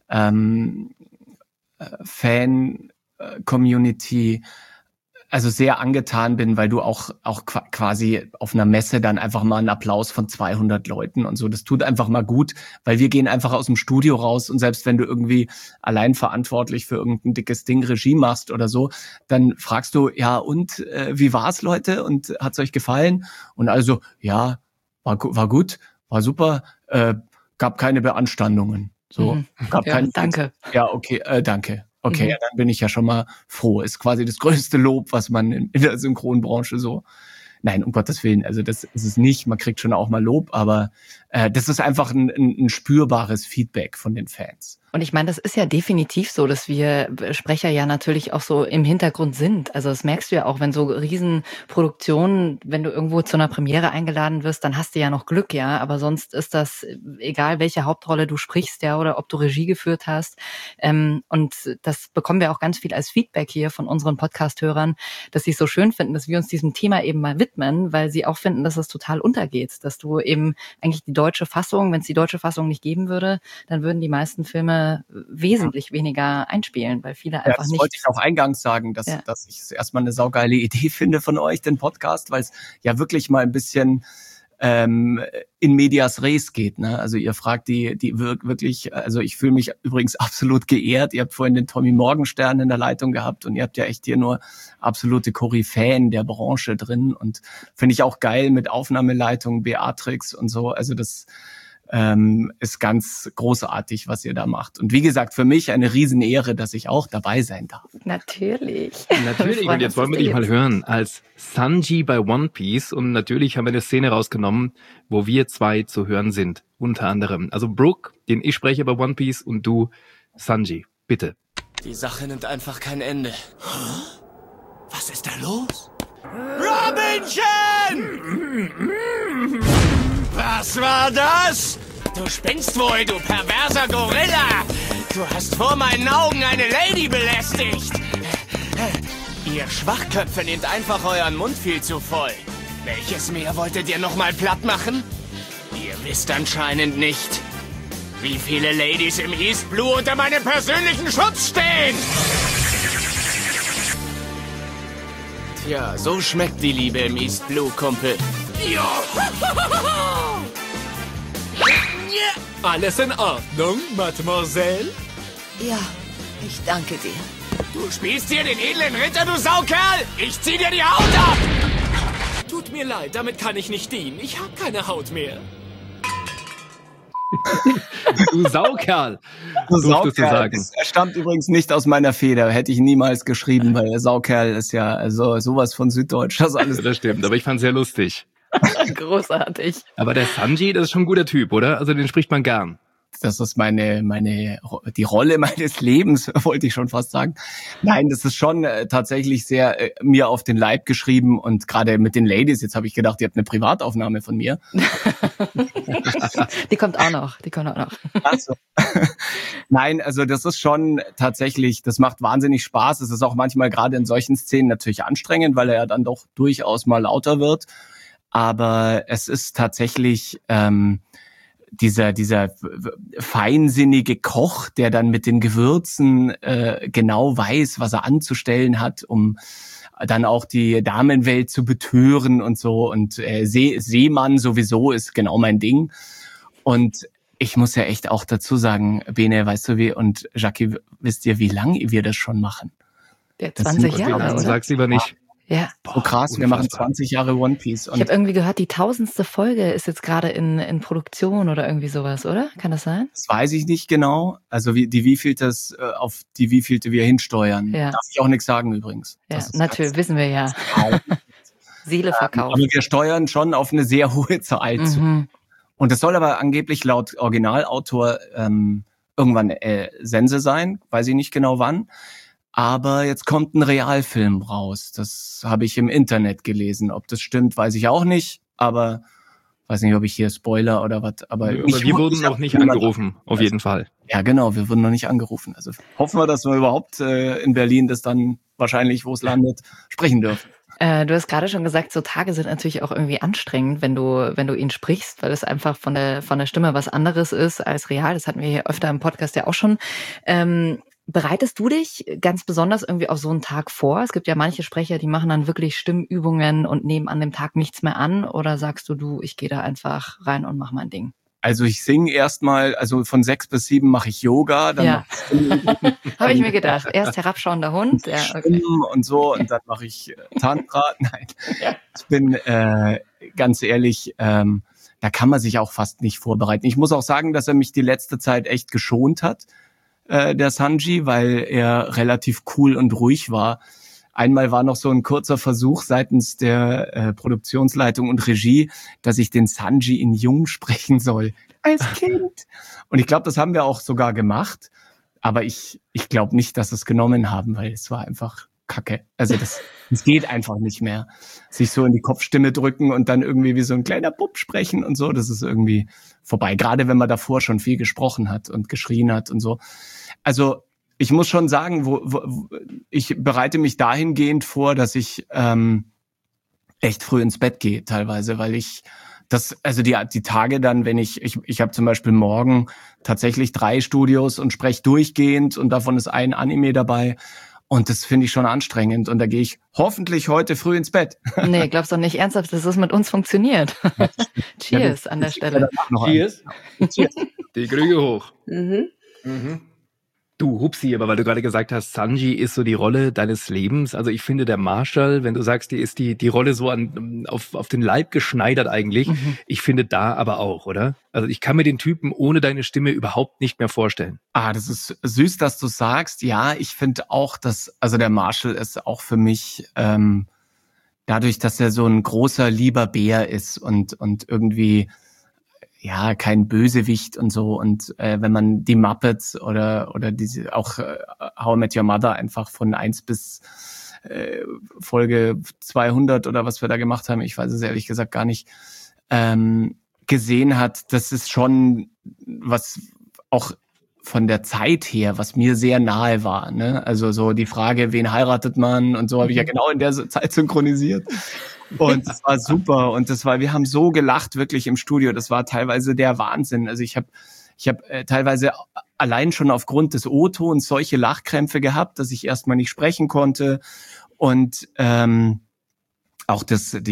Fan-Community also sehr angetan bin, weil du auch quasi auf einer Messe dann einfach mal einen Applaus von 200 Leuten und so, das tut einfach mal gut, weil wir gehen einfach aus dem Studio raus und selbst wenn du irgendwie allein verantwortlich für irgendein dickes Ding Regie machst oder so, dann fragst du, ja und, wie war's, Leute, und hat's euch gefallen? Und also, ja, war gut, war super, gab keine Beanstandungen. So, gab Ja, keine. danke. Ja, okay, danke. Okay, ja, dann bin ich ja schon mal froh. Ist quasi das größte Lob, was man in der Synchronbranche so. Nein, um Gottes Willen, also das ist es nicht. Man kriegt schon auch mal Lob, aber das ist einfach ein spürbares Feedback von den Fans. Und ich meine, das ist ja definitiv so, dass wir Sprecher ja natürlich auch so im Hintergrund sind. Also das merkst du ja auch, wenn so Riesenproduktionen, wenn du irgendwo zu einer Premiere eingeladen wirst, dann hast du ja noch Glück, ja. Aber sonst ist das, egal welche Hauptrolle du sprichst, ja, oder ob du Regie geführt hast. Und das bekommen wir auch ganz viel als Feedback hier von unseren Podcast-Hörern, dass sie es so schön finden, dass wir uns diesem Thema eben mal widmen, weil sie auch finden, dass es total untergeht. Dass du eben eigentlich die deutsche Fassung, wenn es die deutsche Fassung nicht geben würde, dann würden die meisten Filme wesentlich weniger einspielen, weil viele einfach das nicht. Wollte ich auch eingangs sagen, dass ich es erstmal eine saugeile Idee finde von euch, den Podcast, weil es ja wirklich mal ein bisschen in medias res geht, ne? Also ihr fragt die wirklich, also ich fühle mich übrigens absolut geehrt. Ihr habt vorhin den Tommy Morgenstern in der Leitung gehabt und ihr habt ja echt hier nur absolute Koryphäen der Branche drin und finde ich auch geil mit Aufnahmeleitung, Beatrix und so. Also das ist ganz großartig, was ihr da macht. Und wie gesagt, für mich eine Riesenehre, dass ich auch dabei sein darf. Natürlich. Natürlich, und jetzt wollen wir dich mal hören als Sanji bei One Piece. Und natürlich haben wir eine Szene rausgenommen, wo wir zwei zu hören sind. Unter anderem. Also Brooke, den ich spreche bei One Piece, und du, Sanji. Bitte. Die Sache nimmt einfach kein Ende. Was ist da los? Robinchen! Was war das? Du spinnst wohl, du perverser Gorilla! Du hast vor meinen Augen eine Lady belästigt! Ihr Schwachköpfe nehmt einfach euren Mund viel zu voll. Welches Meer wolltet ihr nochmal platt machen? Ihr wisst anscheinend nicht, wie viele Ladies im East Blue unter meinem persönlichen Schutz stehen! Tja, so schmeckt die Liebe im East Blue, Kumpel. Ja. Alles in Ordnung, Mademoiselle? Ja, ich danke dir. Du spielst hier den edlen Ritter, du Saukerl! Ich zieh dir die Haut ab! Tut mir leid, damit kann ich nicht dienen. Ich hab keine Haut mehr. Du Saukerl! Du Durftest du Saukerl, sagen. er stammt übrigens nicht aus meiner Feder, hätte ich niemals geschrieben, weil der Saukerl ist ja also sowas von Süddeutsch. Das alles. Das stimmt, aber ich fand's sehr lustig. Großartig. Aber der Sanji, das ist schon ein guter Typ, oder? Also den spricht man gern. Das ist die Rolle meines Lebens, wollte ich schon fast sagen. Nein, das ist schon tatsächlich sehr mir auf den Leib geschrieben und gerade mit den Ladies, jetzt habe ich gedacht, ihr habt eine Privataufnahme von mir. Die kommt auch noch. Also, nein, also das ist schon tatsächlich, das macht wahnsinnig Spaß. Es ist auch manchmal gerade in solchen Szenen natürlich anstrengend, weil er ja dann doch durchaus mal lauter wird. Aber es ist tatsächlich dieser feinsinnige Koch, der dann mit den Gewürzen genau weiß, was er anzustellen hat, um dann auch die Damenwelt zu betören und so. Und Seemann sowieso ist genau mein Ding. Und ich muss ja echt auch dazu sagen, Bene, weißt du wie, und Jackie, wisst ihr, wie lange wir das schon machen? Ja, 20 Jahre, oder? Sag's lieber nicht. Ja. So krass, wir machen 20 Jahre One Piece. Ich habe irgendwie gehört, die 1000. Folge ist jetzt gerade in Produktion oder irgendwie sowas, oder? Kann das sein? Das weiß ich nicht genau. Also auf die wievielte wir hinsteuern. Ja. Darf ich auch nichts sagen übrigens. Ja, natürlich, wissen wir ja. Seele verkauft. Aber wir steuern schon auf eine sehr hohe Zahl zu. Und das soll aber angeblich laut Originalautor irgendwann Sense sein. Weiß ich nicht genau wann. Aber jetzt kommt ein Realfilm raus. Das habe ich im Internet gelesen. Ob das stimmt, weiß ich auch nicht. Aber weiß nicht, ob ich hier Spoiler oder was. Aber wir wurden noch nicht angerufen, auf jeden Fall. Ja, genau, wir wurden noch nicht angerufen. Also hoffen wir, dass wir überhaupt in Berlin das dann wahrscheinlich, wo es landet, sprechen dürfen. Du hast gerade schon gesagt, so Tage sind natürlich auch irgendwie anstrengend, wenn du ihn sprichst, weil es einfach von der Stimme was anderes ist als real. Das hatten wir hier öfter im Podcast ja auch schon. Bereitest du dich ganz besonders irgendwie auf so einen Tag vor? Es gibt ja manche Sprecher, die machen dann wirklich Stimmübungen und nehmen an dem Tag nichts mehr an. Oder sagst du, ich gehe da einfach rein und mache mein Ding? Also ich singe erstmal, also von 6 bis 7 mache ich Yoga. Dann ja, habe ich mir gedacht. Erst herabschauender Hund. Ja, okay. Und so und dann mache ich Tantra. Nein, ich bin ganz ehrlich, da kann man sich auch fast nicht vorbereiten. Ich muss auch sagen, dass er mich die letzte Zeit echt geschont hat. Der Sanji, weil er relativ cool und ruhig war. Einmal war noch so ein kurzer Versuch seitens der Produktionsleitung und Regie, dass ich den Sanji in Jung sprechen soll. Als Kind. Und ich glaube, das haben wir auch sogar gemacht. Aber ich glaube nicht, dass sie es genommen haben, weil es war einfach Kacke. Also das geht einfach nicht mehr. Sich so in die Kopfstimme drücken und dann irgendwie wie so ein kleiner Bub sprechen und so, das ist irgendwie vorbei. Gerade wenn man davor schon viel gesprochen hat und geschrien hat und so. Also ich muss schon sagen, ich bereite mich dahingehend vor, dass ich echt früh ins Bett gehe teilweise, weil die Tage dann, wenn ich habe zum Beispiel morgen tatsächlich 3 Studios und spreche durchgehend und davon ist ein Anime dabei. Und das finde ich schon anstrengend. Und da gehe ich hoffentlich heute früh ins Bett. Nee, glaubst du nicht ernsthaft, dass das mit uns funktioniert? Cheers an der Stelle. Cheers. Cheers. Die Krüge hoch. Du, Hupsi, aber weil du gerade gesagt hast, Sanji ist so die Rolle deines Lebens. Also ich finde, der Marshall, wenn du sagst, die ist die Rolle so auf den Leib geschneidert eigentlich. Ich finde da aber auch, oder? Also ich kann mir den Typen ohne deine Stimme überhaupt nicht mehr vorstellen. Das ist süß, dass du sagst. Ja, ich finde auch, also der Marshall ist auch für mich, dadurch, dass er so ein großer, lieber Bär ist und irgendwie ja, kein Bösewicht und so. Und wenn man die Muppets oder diese auch How I Met Your Mother einfach von 1 bis Folge 200 oder was wir da gemacht haben, ich weiß es ehrlich gesagt gar nicht, gesehen hat, das ist schon was auch von der Zeit her, was mir sehr nahe war. Ne? Also so die Frage, wen heiratet man und so habe ich ja genau in der Zeit synchronisiert. Und das war super und wir haben so gelacht wirklich im Studio, das war teilweise der Wahnsinn. Also ich habe teilweise allein schon aufgrund des O-Tons solche Lachkrämpfe gehabt, dass ich erstmal nicht sprechen konnte und auch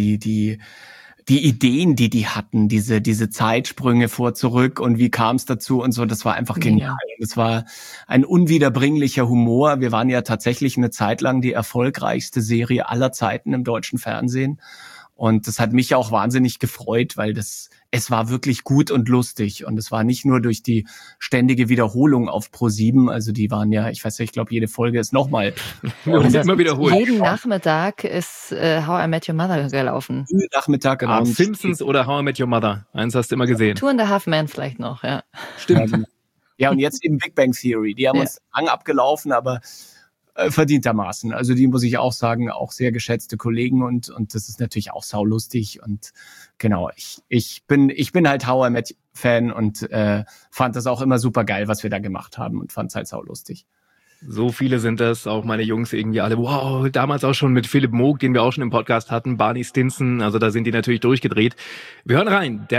die Ideen, die hatten, diese Zeitsprünge vor, zurück und wie kam es dazu und so, das war einfach genial. Das war ein unwiederbringlicher Humor. Wir waren ja tatsächlich eine Zeit lang die erfolgreichste Serie aller Zeiten im deutschen Fernsehen. Und das hat mich auch wahnsinnig gefreut, weil es war wirklich gut und lustig. Und es war nicht nur durch die ständige Wiederholung auf Pro7. Also die waren ja, ich weiß nicht, ich glaube, jede Folge ist nochmal. Immer wiederholt. Jeden Nachmittag ist How I Met Your Mother gelaufen. Jeden Nachmittag, genau. Simpsons oder How I Met Your Mother. Eins hast du immer gesehen. Two and a Half Men vielleicht noch, ja. Stimmt. Ja, und jetzt eben Big Bang Theory. Die haben uns lang abgelaufen, aber verdientermaßen. Also die muss ich auch sagen, auch sehr geschätzte Kollegen und das ist natürlich auch saulustig und genau, ich bin halt How I Met Fan und fand das auch immer super geil, was wir da gemacht haben und fand es halt saulustig. So viele sind das, auch meine Jungs irgendwie alle, wow, damals auch schon mit Philipp Moog, den wir auch schon im Podcast hatten, Barney Stinson, also da sind die natürlich durchgedreht. Wir hören rein, der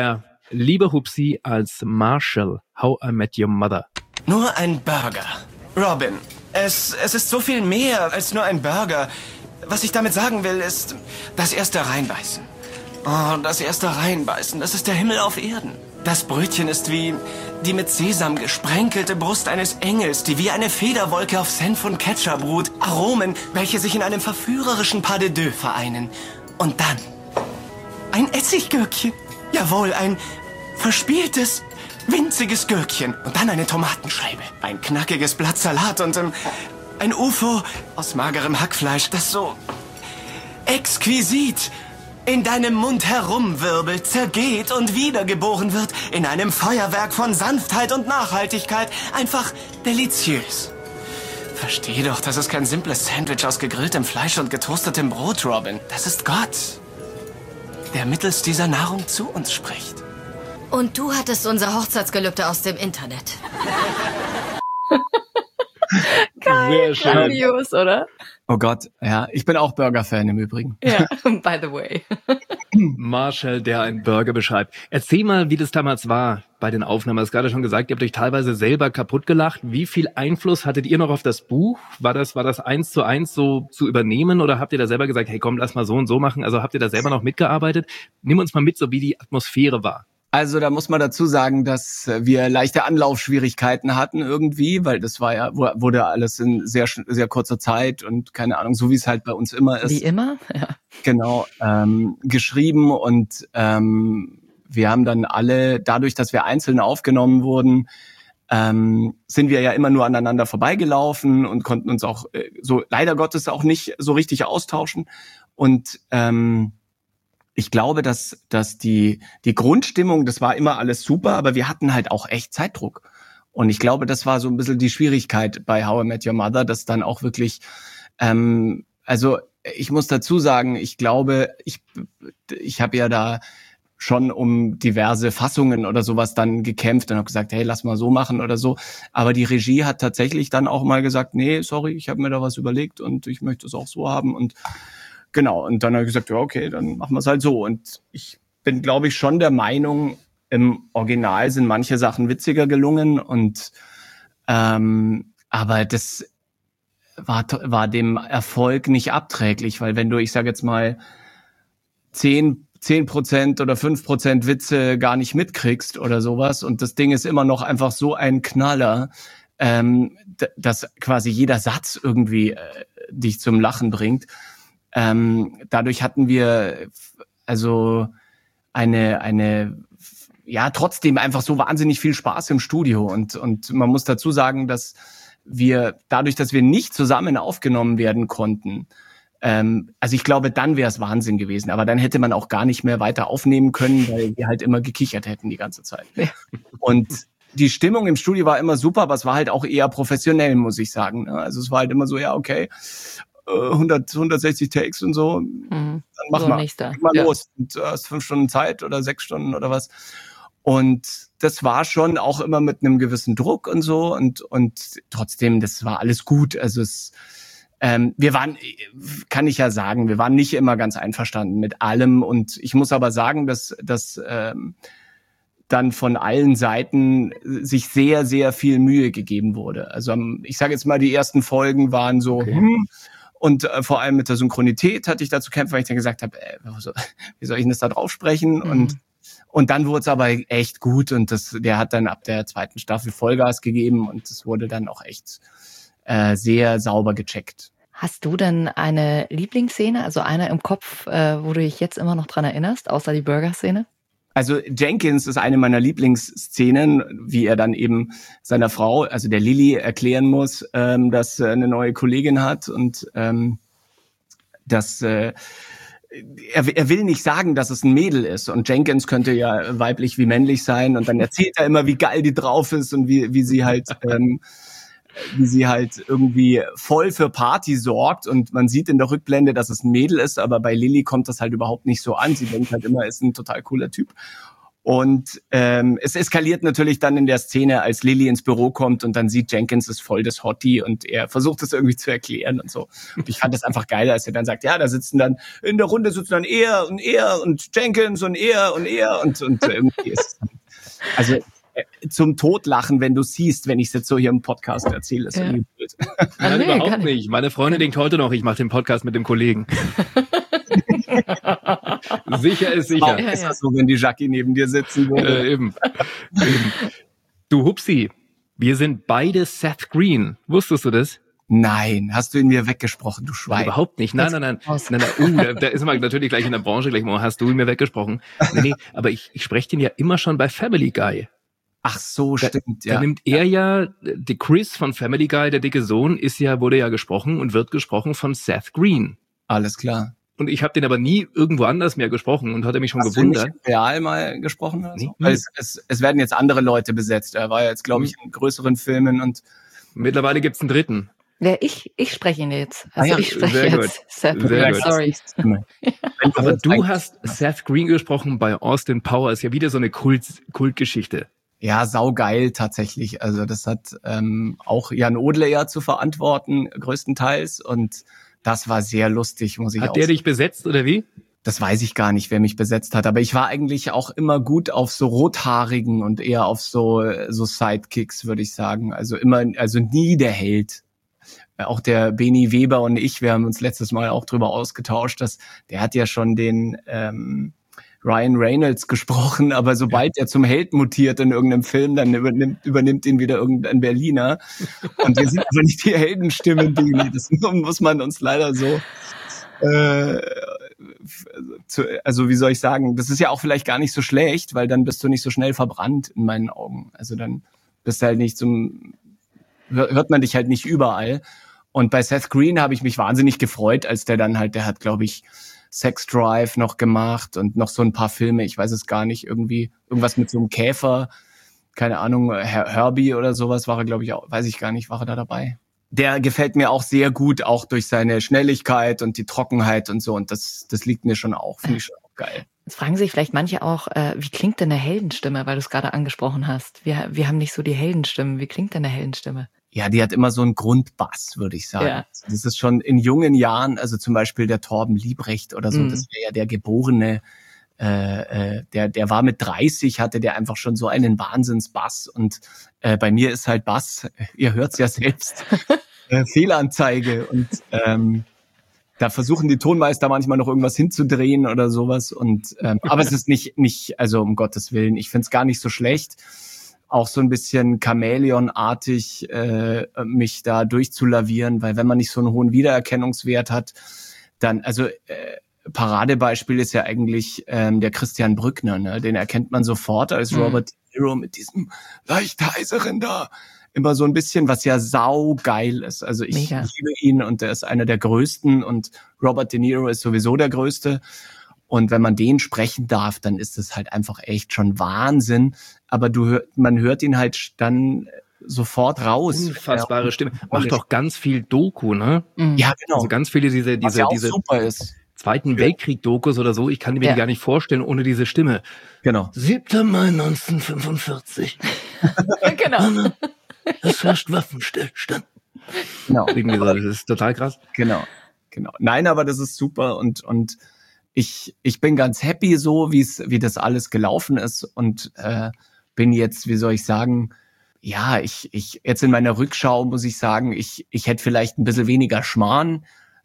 Liebe Hupsi, als Marshall, How I Met Your Mother. Nur ein Burger. Robin, es ist so viel mehr als nur ein Burger. Was ich damit sagen will, ist das erste Reinbeißen. Oh, das erste Reinbeißen, das ist der Himmel auf Erden. Das Brötchen ist wie die mit Sesam gesprenkelte Brust eines Engels, die wie eine Federwolke auf Senf und Ketchup ruht. Aromen, welche sich in einem verführerischen Pas de deux vereinen. Und dann ein Essiggürkchen. Jawohl, ein verspieltes, winziges Gürkchen. Und dann eine Tomatenscheibe. Ein knackiges Blatt Salat und ein UFO aus magerem Hackfleisch, das so exquisit in deinem Mund herumwirbelt, zergeht und wiedergeboren wird in einem Feuerwerk von Sanftheit und Nachhaltigkeit. Einfach deliziös. Versteh doch, das ist kein simples Sandwich aus gegrilltem Fleisch und getoastetem Brot, Robin. Das ist Gott, der mittels dieser Nahrung zu uns spricht. Und du hattest unser Hochzeitsgelübde aus dem Internet. Geil, grandios, oder? Oh Gott, ja, ich bin auch Burger-Fan im Übrigen. Ja, by the way. Marshall, der einen Burger beschreibt. Erzähl mal, wie das damals war bei den Aufnahmen. Du hast gerade schon gesagt, ihr habt euch teilweise selber kaputt gelacht. Wie viel Einfluss hattet ihr noch auf das Buch? War das 1:1 so zu übernehmen oder habt ihr da selber gesagt, hey komm, lass mal so und so machen? Also habt ihr da selber noch mitgearbeitet? Nimm uns mal mit, so wie die Atmosphäre war. Also da muss man dazu sagen, dass wir leichte Anlaufschwierigkeiten hatten irgendwie, weil das war ja, wurde alles in sehr, sehr kurzer Zeit und keine Ahnung, so wie es halt bei uns immer ist. Wie immer? Ja. Genau, geschrieben und wir haben dann alle, dadurch, dass wir einzeln aufgenommen wurden, sind wir ja immer nur aneinander vorbeigelaufen und konnten uns auch so leider Gottes auch nicht so richtig austauschen und ich glaube, dass die Grundstimmung, das war immer alles super, aber wir hatten halt auch echt Zeitdruck. Und ich glaube, das war so ein bisschen die Schwierigkeit bei How I Met Your Mother, dass dann auch wirklich, also ich muss dazu sagen, ich glaube, ich habe ja da schon um diverse Fassungen oder sowas dann gekämpft und habe gesagt, hey, lass mal so machen oder so. Aber die Regie hat tatsächlich dann auch mal gesagt, nee, sorry, ich habe mir da was überlegt und ich möchte es auch so haben und genau, und dann habe ich gesagt, ja, okay, dann machen wir es halt so. Und ich bin, glaube ich, schon der Meinung, im Original sind manche Sachen witziger gelungen und aber das war dem Erfolg nicht abträglich, weil wenn du, ich sage jetzt mal, 10% oder 5% Witze gar nicht mitkriegst oder sowas und das Ding ist immer noch einfach so ein Knaller, dass quasi jeder Satz irgendwie dich zum Lachen bringt. Dadurch hatten wir also ja trotzdem einfach so wahnsinnig viel Spaß im Studio und man muss dazu sagen, dass wir dadurch, dass wir nicht zusammen aufgenommen werden konnten, also ich glaube, dann wäre es Wahnsinn gewesen, aber dann hätte man auch gar nicht mehr weiter aufnehmen können, weil wir halt immer gekichert hätten die ganze Zeit. Ja. Und die Stimmung im Studio war immer super, aber es war halt auch eher professionell, muss ich sagen. Also es war halt immer so, ja okay, 160 Takes und so, dann mach so mal los. Und du hast 5 Stunden Zeit oder 6 Stunden oder was. Und das war schon auch immer mit einem gewissen Druck und so und trotzdem, das war alles gut. Also wir waren, kann ich ja sagen, wir waren nicht immer ganz einverstanden mit allem und ich muss aber sagen, dass dann von allen Seiten sich sehr, sehr viel Mühe gegeben wurde. Also ich sage jetzt mal, die ersten Folgen waren so, okay. Und vor allem mit der Synchronität hatte ich da zu kämpfen, weil ich dann gesagt habe, wie soll ich denn das da drauf sprechen? Und dann wurde es aber echt gut und der hat dann ab der 2. Staffel Vollgas gegeben und es wurde dann auch echt sehr sauber gecheckt. Hast du denn eine Lieblingsszene, also eine im Kopf, wo du dich jetzt immer noch dran erinnerst, außer die Burger-Szene? Also Jenkins ist eine meiner Lieblingsszenen, wie er dann eben seiner Frau, also der Lily, erklären muss, dass er eine neue Kollegin hat und dass er will nicht sagen, dass es ein Mädel ist und Jenkins könnte ja weiblich wie männlich sein und dann erzählt er immer, wie geil die drauf ist und wie sie halt irgendwie voll für Party sorgt und man sieht in der Rückblende, dass es ein Mädel ist, aber bei Lily kommt das halt überhaupt nicht so an. Sie denkt halt immer, er ist ein total cooler Typ. Und es eskaliert natürlich dann in der Szene, als Lily ins Büro kommt und dann sieht, Jenkins ist voll das Hottie und er versucht es irgendwie zu erklären und so. Und ich fand das einfach geil, als er dann sagt, ja, da sitzen dann, in der Runde sitzen dann er und Jenkins und er und irgendwie ist es dann, also zum Totlachen, wenn du siehst, wenn ich es jetzt so hier im Podcast erzähle, ist irgendwie blöd. Nein, nee, überhaupt nicht. Meine Freundin denkt heute noch, ich mache den Podcast mit dem Kollegen. Sicher ist sicher. Auch ist das so, wenn die Jackie neben dir sitzen würde. Eben. Du Hupsi, wir sind beide Seth Green. Wusstest du das? Nein, hast du ihn mir weggesprochen, du Schwein. Überhaupt nicht. Nein. Da ist man natürlich gleich in der Branche, gleich mal, hast du ihn mir weggesprochen. Nee, aber ich spreche den ja immer schon bei Family Guy. Ach so, stimmt, ja. Da nimmt er ja, die Chris von Family Guy, der dicke Sohn, wurde ja gesprochen und wird gesprochen von Seth Green. Alles klar. Und ich habe den aber nie irgendwo anders mehr gesprochen und hatte mich schon Hast gewundert. du nicht real mal gesprochen oder so? Nee. Weil es werden jetzt andere Leute besetzt. Er war jetzt, glaube ich, in größeren Filmen und Mittlerweile gibt's einen dritten. Ja, ich spreche ihn jetzt. Also ja, ich spreche sehr jetzt gut. Seth Sehr Green, gut. sorry. Aber du hast Seth Green gesprochen bei Austin Powers, ja wieder so eine Kultgeschichte. Ja, saugeil tatsächlich. Also das hat auch Jan Odler zu verantworten, größtenteils. Und das war sehr lustig, muss ich auch Hat der sagen. dich besetzt oder wie? Das weiß ich gar nicht, wer mich besetzt hat. Aber ich war eigentlich auch immer gut auf so Rothaarigen und eher auf so Sidekicks, würde ich sagen. Also nie der Held. Auch der Beni Weber und ich, wir haben uns letztes Mal auch drüber ausgetauscht, dass der hat ja schon den Ryan Reynolds gesprochen, aber sobald er zum Held mutiert in irgendeinem Film, dann übernimmt ihn wieder irgendein Berliner. Und wir sind also nicht die Heldenstimmen, das muss man uns leider so, also wie soll ich sagen, das ist ja auch vielleicht gar nicht so schlecht, weil dann bist du nicht so schnell verbrannt in meinen Augen. Also dann bist du halt nicht hört man dich halt nicht überall. Und bei Seth Green habe ich mich wahnsinnig gefreut, als der hat, glaube ich, Sex Drive noch gemacht und noch so ein paar Filme, ich weiß es gar nicht, irgendwas mit so einem Käfer, keine Ahnung, Herbie oder sowas war er, glaube ich, auch, weiß ich gar nicht, war er da dabei. Der gefällt mir auch sehr gut, auch durch seine Schnelligkeit und die Trockenheit und so, und das liegt mir schon auch, finde ich schon auch geil. Jetzt fragen sich vielleicht manche auch, wie klingt denn eine Heldenstimme, weil du es gerade angesprochen hast. Wir haben nicht so die Heldenstimmen. Wie klingt denn eine Heldenstimme? Ja, die hat immer so einen Grundbass, würde ich sagen. Ja. Das ist schon in jungen Jahren, also zum Beispiel der Torben Liebrecht oder so, das wäre ja der Geborene, der war mit 30, hatte der einfach schon so einen Wahnsinnsbass, und bei mir ist halt Bass, ihr hört's ja selbst, Fehlanzeige, und da versuchen die Tonmeister manchmal noch irgendwas hinzudrehen oder sowas, und aber es ist nicht, also um Gottes Willen, ich find's gar nicht so schlecht. Auch so ein bisschen Chamäleon-artig mich da durchzulavieren, weil wenn man nicht so einen hohen Wiedererkennungswert hat, dann, also Paradebeispiel ist ja eigentlich der Christian Brückner, ne? Den erkennt man sofort als Robert De Niro mit diesem leicht heiseren da. Immer so ein bisschen, was ja saugeil ist. Also ich liebe ihn, und der ist einer der Größten, und Robert De Niro ist sowieso der Größte. Und wenn man den sprechen darf, dann ist es halt einfach echt schon Wahnsinn. Aber man hört ihn halt dann sofort raus. Unfassbare Stimme. Macht doch ganz viel Doku, ne? Ja, genau. Also ganz viele was ja auch diese super ist. Zweiten Weltkrieg-Dokus oder so. Ich kann mir die gar nicht vorstellen ohne diese Stimme. Genau. 7. Mai 1945. Genau. Es herrscht Waffenstillstand. Genau. Irgendwie so, das ist total krass. Genau. Nein, aber das ist super, und ich bin ganz happy so, wie das alles gelaufen ist, und bin jetzt, wie soll ich sagen, ja, ich jetzt in meiner Rückschau muss ich sagen, ich hätte vielleicht ein bisschen weniger Schmarrn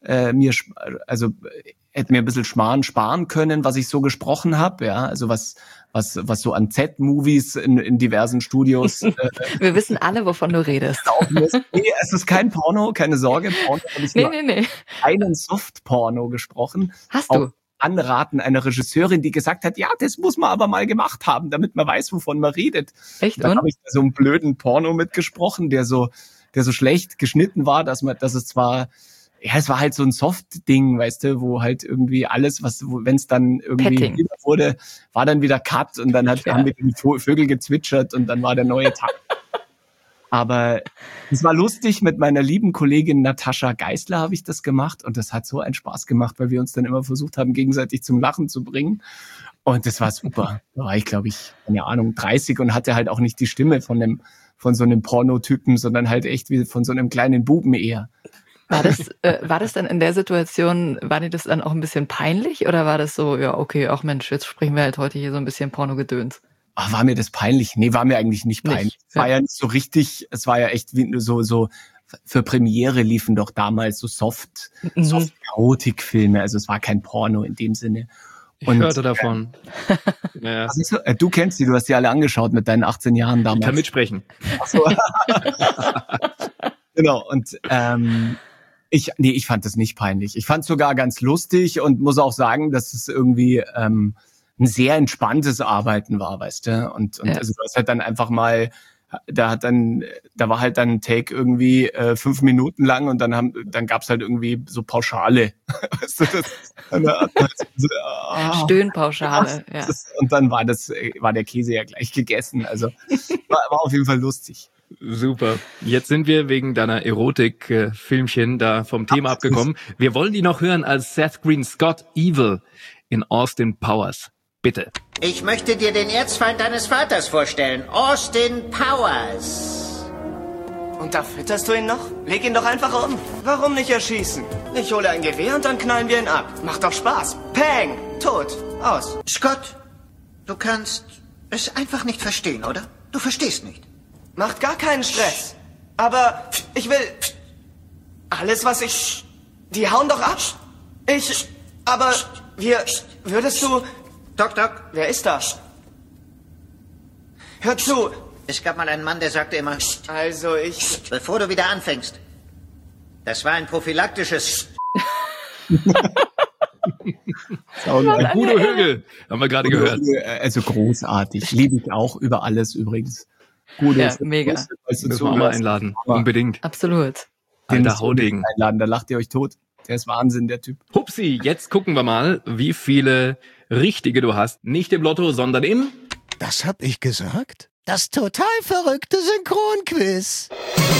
hätte mir ein bisschen Schmarrn sparen können, was ich so gesprochen habe, ja, also was so an Z-Movies in diversen Studios. Wir wissen alle, wovon du redest. Nee, es ist kein Porno, keine Sorge. Porno habe ich nur einen Soft-Porno gesprochen. Hast du? Anraten einer Regisseurin, die gesagt hat, ja, das muss man aber mal gemacht haben, damit man weiß, wovon man redet. Echt? Dann habe ich so einen blöden Porno mitgesprochen, der so schlecht geschnitten war, dass es zwar, ja, es war halt so ein Soft-Ding, weißt du, wo halt irgendwie alles, wenn es dann irgendwie wieder wurde, war dann wieder Cut, und dann haben wir die Vögel gezwitschert, und dann war der neue Tag. Aber es war lustig, mit meiner lieben Kollegin Natascha Geisler habe ich das gemacht, und das hat so einen Spaß gemacht, weil wir uns dann immer versucht haben, gegenseitig zum Lachen zu bringen. Und das war super. Da war ich, glaube ich, keine Ahnung, 30 und hatte halt auch nicht die Stimme von so einem Pornotypen, sondern halt echt wie von so einem kleinen Buben eher. War das dann in der Situation, war dir das dann auch ein bisschen peinlich oder war das so, ja, okay, ach Mensch, jetzt sprechen wir halt heute hier so ein bisschen Pornogedöns? Ach, war mir das peinlich? Nee, war mir eigentlich nicht peinlich. Es war ja nicht so richtig, es war ja echt wie so für Premiere liefen doch damals so Soft-Erotik-Filme, also es war kein Porno in dem Sinne. Ich hörte davon. Ja. Du kennst die, du hast die alle angeschaut mit deinen 18 Jahren damals. Ich kann mitsprechen. Ach so. Genau, und ich fand das nicht peinlich. Ich fand es sogar ganz lustig und muss auch sagen, dass es irgendwie ein sehr entspanntes Arbeiten war, weißt du? Und also du hast halt dann einfach mal, da war halt dann ein Take irgendwie 5 Minuten lang und dann gab's halt irgendwie so Pauschale. Weißt du, Stöhnpauschale, ja. Und dann war der Käse ja gleich gegessen. Also war auf jeden Fall lustig. Super. Jetzt sind wir wegen deiner Erotik-Filmchen da vom Thema abgekommen. Wir wollen die noch hören als Seth Green Scott Evil in Austin Powers. Bitte. Ich möchte dir den Erzfeind deines Vaters vorstellen, Austin Powers. Und da fütterst du ihn noch? Leg ihn doch einfach um. Warum nicht erschießen? Ich hole ein Gewehr und dann knallen wir ihn ab. Macht doch Spaß. Peng! Tot. Aus. Scott, du kannst es einfach nicht verstehen, oder? Du verstehst nicht. Macht gar keinen Stress. Aber ich will... Alles, was ich... Die hauen doch ab. Aber wir... Würdest du... Doc, Doc. Wer ist da? Hör zu. Es gab mal einen Mann, der sagte immer... Also ich... Bevor du wieder anfängst. Das war ein prophylaktisches... Guido Högel, haben wir gerade gehört. Also großartig. Liebe ich auch über alles übrigens. Guido, ja, mega. Müssen wir mal einladen. Unbedingt. Absolut. Alter Haudegen. Einladen, da lacht ihr euch tot. Der ist Wahnsinn, der Typ. Hupsi, jetzt gucken wir mal, wie viele richtige du hast. Nicht im Lotto, sondern im... Das hab ich gesagt? Das total verrückte Synchronquiz.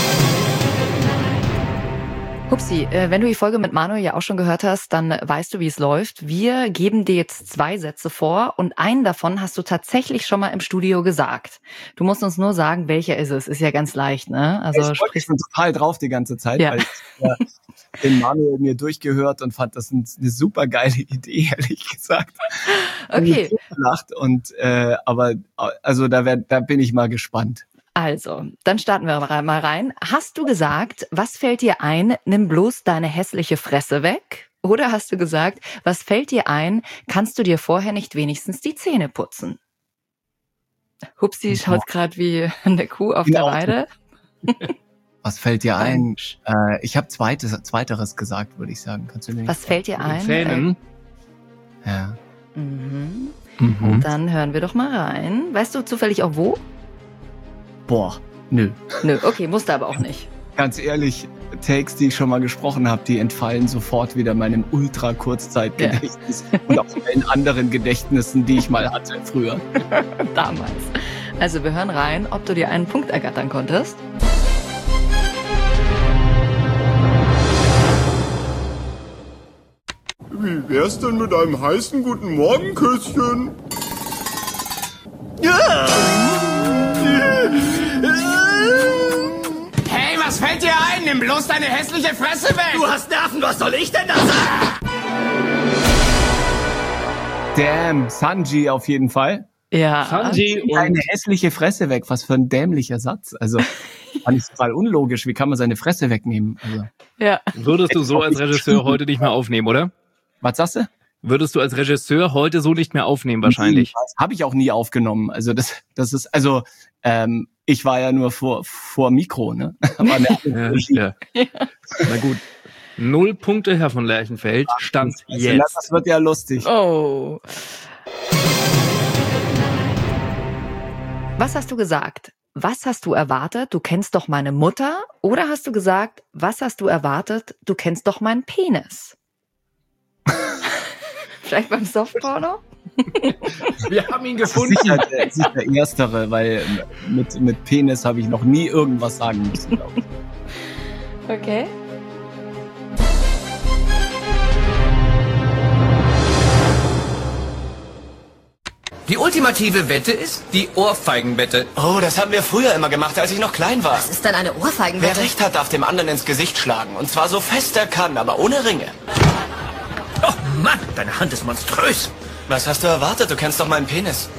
Hupsi, wenn du die Folge mit Manuel ja auch schon gehört hast, dann weißt du, wie es läuft. Wir geben dir jetzt 2 Sätze vor und einen davon hast du tatsächlich schon mal im Studio gesagt. Du musst uns nur sagen, welcher ist es. Ist ja ganz leicht, ne? Also ich freue mich schon total drauf die ganze Zeit, weil ich den Manuel mir durchgehört und fand das eine super geile Idee, ehrlich gesagt. Okay. Und aber also da bin ich mal gespannt. Also, dann starten wir mal rein. Hast du gesagt, was fällt dir ein, nimm bloß deine hässliche Fresse weg? Oder hast du gesagt, was fällt dir ein, kannst du dir vorher nicht wenigstens die Zähne putzen? Hupsi schaut gerade wie eine Kuh auf der Weide. Was fällt dir ein? Ich habe Zweiteres gesagt, würde ich sagen. Kannst du mir was fällt dir ein? Zähnen? Ja. Dann hören wir doch mal rein. Weißt du zufällig auch wo? Boah, nö. Nö, okay, musste aber auch nicht. Ganz ehrlich, Takes, die ich schon mal gesprochen habe, die entfallen sofort wieder meinem Ultra-Kurzzeitgedächtnis und auch allen anderen Gedächtnissen, die ich mal hatte früher. Damals. Also wir hören rein, ob du dir einen Punkt ergattern konntest. Wie wär's denn mit einem heißen guten Morgenküsschen? Hey, was fällt dir ein? Nimm bloß deine hässliche Fresse weg! Du hast Nerven, was soll ich denn da sagen? Damn, Sanji auf jeden Fall. Ja. Sanji und... Deine hässliche Fresse weg, was für ein dämlicher Satz. Also, fand ich total unlogisch. Wie kann man seine Fresse wegnehmen? Also, ja. Würdest du so als Regisseur heute nicht mehr aufnehmen, oder? was sagst du? Würdest du als Regisseur heute so nicht mehr aufnehmen, wahrscheinlich? Das habe ich auch nie aufgenommen. Also das ist, also ich war ja nur vor Mikro, ne? Aber ja. Na gut. 0 Punkte, Herr von Lerchenfeld. Stand jetzt. Das wird ja lustig. Oh. Was hast du gesagt? Was hast du erwartet? Du kennst doch meine Mutter. Oder hast du gesagt, was hast du erwartet? Du kennst doch meinen Penis. Vielleicht beim Softporno? Wir haben ihn gefunden. Sicher der Erstere, weil mit Penis habe ich noch nie irgendwas sagen müssen, glaube ich. Okay. Die ultimative Wette ist die Ohrfeigenwette. Oh, das haben wir früher immer gemacht, als ich noch klein war. Was ist denn eine Ohrfeigenwette? Wer recht hat, darf dem anderen ins Gesicht schlagen. Und zwar so fest er kann, aber ohne Ringe. Oh Mann, deine Hand ist monströs. Was hast du erwartet? Du kennst doch meinen Penis.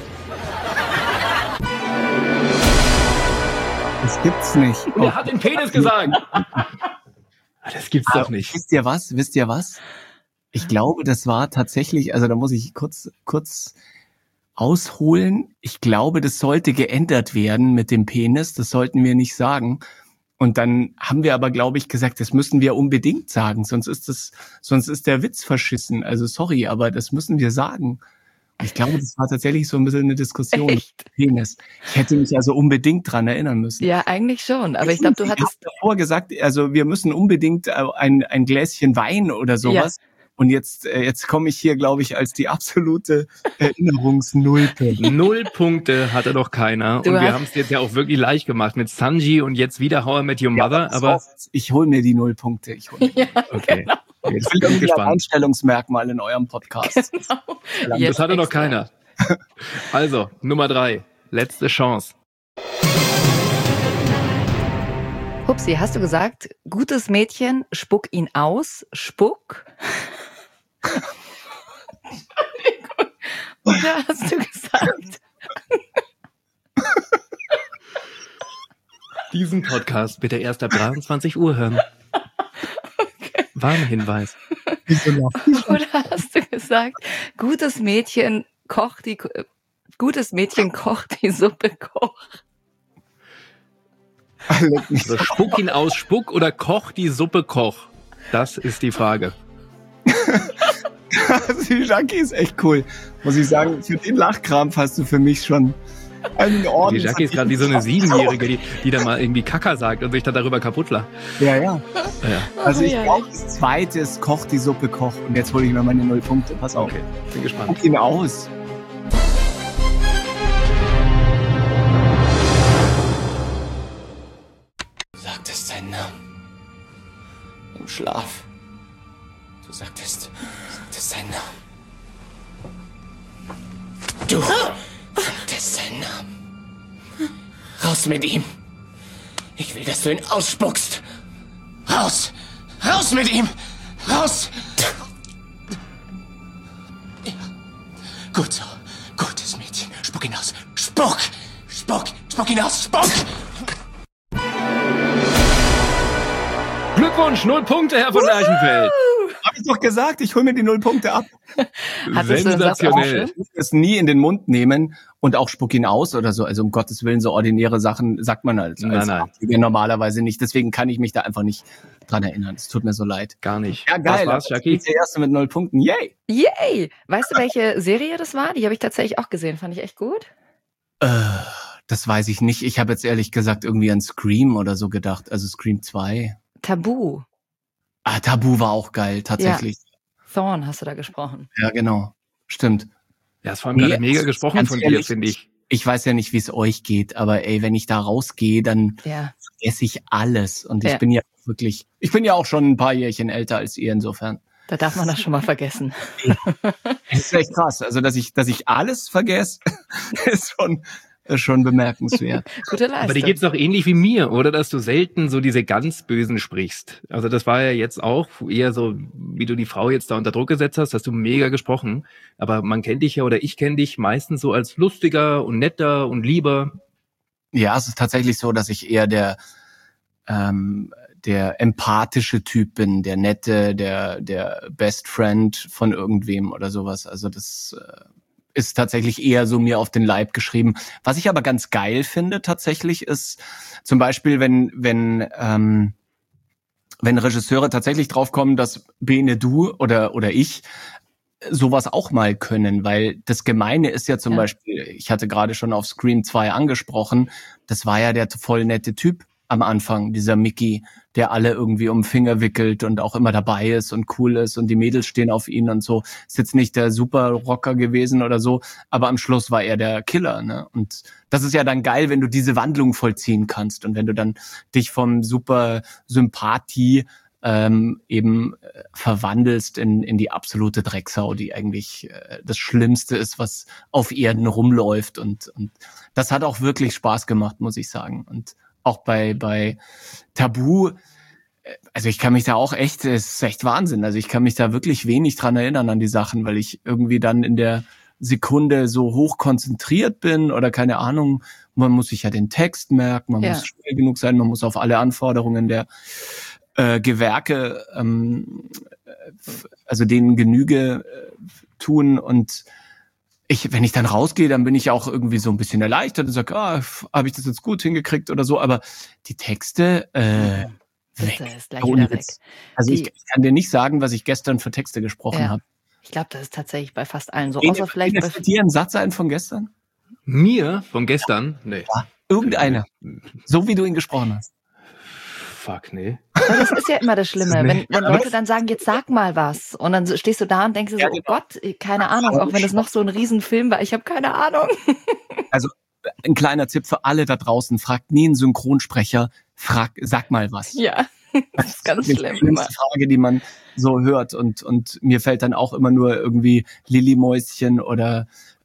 Das gibt's nicht. Er hat den Penis gesagt. Das gibt's doch nicht. Wisst ihr was? Ich glaube, das war tatsächlich, also da muss ich kurz ausholen. Ich glaube, das sollte geändert werden mit dem Penis. Das sollten wir nicht sagen. Und dann haben wir aber, glaube ich, gesagt, das müssen wir unbedingt sagen. Sonst ist der Witz verschissen. Also sorry, aber das müssen wir sagen. Ich glaube, das war tatsächlich so ein bisschen eine Diskussion. Echt? Penis. Ich hätte mich also unbedingt dran erinnern müssen. Ja, eigentlich schon. Aber ich glaube, du hattest davor gesagt, also wir müssen unbedingt ein Gläschen Wein oder sowas. Ja. Und jetzt komme ich hier, glaube ich, als die absolute Erinnerungsnulpe. 0 Punkte hatte doch keiner. Und wir haben es jetzt ja auch wirklich leicht gemacht mit Sanji und jetzt wieder How I Met Your Mother. Aber ich hole mir die 0 Punkte. Okay. Genau. Jetzt bin ich gespannt. Einstellungsmerkmal in eurem Podcast. Genau. Das hatte noch keiner. Also, Nummer 3. Letzte Chance. Hupsi, hast du gesagt, gutes Mädchen, spuck ihn aus, spuck? Oder hast du gesagt? Diesen Podcast bitte erst ab 23 Uhr hören. Okay. Warnhinweis. Oder hast du gesagt, gutes Mädchen kocht die Suppe Koch? Also spuck ihn aus, spuck oder koch die Suppe Koch? Das ist die Frage. Die Jackie ist echt cool. Muss ich sagen, für den Lachkrampf hast du für mich schon einen Orden. Die Jackie ist gerade wie so eine 7-Jährige, die dann mal irgendwie Kaka sagt und sich dann darüber kaputt lacht. Ja. Also ich brauche das zweite, ist koch die Suppe Koch. Und jetzt hole ich mir meine 0 Punkte. Pass auf. Okay, bin gespannt. Spuck ihn aus. Sagtest seinen Namen. Im Schlaf. Du sagtest seinen Namen. Du sagtest seinen Namen. Raus mit ihm. Ich will, dass du ihn ausspuckst. Raus! Raus mit ihm! Raus! Ja. Gut so. Gutes Mädchen. Spuck ihn aus. Spuck! Spuck ihn aus. Spuck! Glückwunsch, 0 Punkte, Herr von Lerchenfeld. Hab ich doch gesagt, ich hole mir die 0 Punkte ab. Sensationell. Ich muss es nie in den Mund nehmen und auch spuck ihn aus oder so. Also um Gottes Willen, so ordinäre Sachen sagt man als normalerweise nicht. Deswegen kann ich mich da einfach nicht dran erinnern. Es tut mir so leid. Gar nicht. Ja, geil. Was war's, Jackie? Der erste mit 0 Punkten. Yay! Yay! Weißt du, welche Serie das war? Die habe ich tatsächlich auch gesehen. Fand ich echt gut. Das weiß ich nicht. Ich habe jetzt ehrlich gesagt irgendwie an Scream oder so gedacht. Also Scream 2. Tabu. Tabu war auch geil, tatsächlich. Ja. Thorn hast du da gesprochen. Ja, genau. Stimmt. Ja, es war gerade mega gesprochen von dir, finde ich. Ich weiß ja nicht, wie es euch geht, aber ey, wenn ich da rausgehe, dann vergesse ich alles. Und ich bin ja auch schon ein paar Jährchen älter als ihr insofern. Da darf man das schon mal vergessen. Das ist echt krass. Also, dass ich alles vergesse, ist schon bemerkenswert. Gute Leistung. Aber dir geht's doch ähnlich wie mir, oder? Dass du selten so diese ganz Bösen sprichst. Also das war ja jetzt auch eher so, wie du die Frau jetzt da unter Druck gesetzt hast du mega gesprochen. Aber man kennt dich ja, oder ich kenne dich meistens so als lustiger und netter und lieber. Ja, es ist tatsächlich so, dass ich eher der empathische Typ bin, der nette, der Best Friend von irgendwem oder sowas. Also das ist tatsächlich eher so mir auf den Leib geschrieben. Was ich aber ganz geil finde tatsächlich ist zum Beispiel, wenn Regisseure tatsächlich draufkommen, dass Bene, du oder ich sowas auch mal können, weil das Gemeine ist ja zum Beispiel, ich hatte gerade schon auf Scream 2 angesprochen, das war ja der voll nette Typ am Anfang, dieser Mickey, der alle irgendwie um den Finger wickelt und auch immer dabei ist und cool ist und die Mädels stehen auf ihn und so. Ist jetzt nicht der super Rocker gewesen oder so, aber am Schluss war er der Killer, ne? Und das ist ja dann geil, wenn du diese Wandlung vollziehen kannst und wenn du dann dich vom super Sympathie eben verwandelst in die absolute Drecksau, die eigentlich das Schlimmste ist, was auf Erden rumläuft. Und das hat auch wirklich Spaß gemacht, muss ich sagen. Und auch bei Tabu, also ich kann mich da auch echt, es ist echt Wahnsinn. Also ich kann mich da wirklich wenig dran erinnern an die Sachen, weil ich irgendwie dann in der Sekunde so hoch konzentriert bin oder keine Ahnung. Man muss sich ja den Text merken, man muss schnell genug sein, man muss auf alle Anforderungen der Gewerke, also denen Genüge tun. Und wenn ich dann rausgehe, dann bin ich auch irgendwie so ein bisschen erleichtert und sage, habe ich das jetzt gut hingekriegt oder so. Aber die Texte, weg. Ist gleich wieder weg. Also ich kann dir nicht sagen, was ich gestern für Texte gesprochen habe. Ich glaube, das ist tatsächlich bei fast allen so. Außer vielleicht bei dir einen Satz ein von gestern? Mir? Von gestern? Nee. Ja, irgendeiner. So wie du ihn gesprochen hast. Fuck, nee. Das ist ja immer das Schlimme, wenn Leute dann sagen, jetzt sag mal was. Und dann stehst du da und denkst dir so, oh Gott, keine Ahnung, auch wenn es noch so ein Riesenfilm war, ich habe keine Ahnung. Also ein kleiner Tipp für alle da draußen, fragt nie einen Synchronsprecher, sag mal was. Ja, das ist ganz schlimm. Die schlimmste Frage, die man so hört. Und mir fällt dann auch immer nur irgendwie Lilli-Mäuschen oder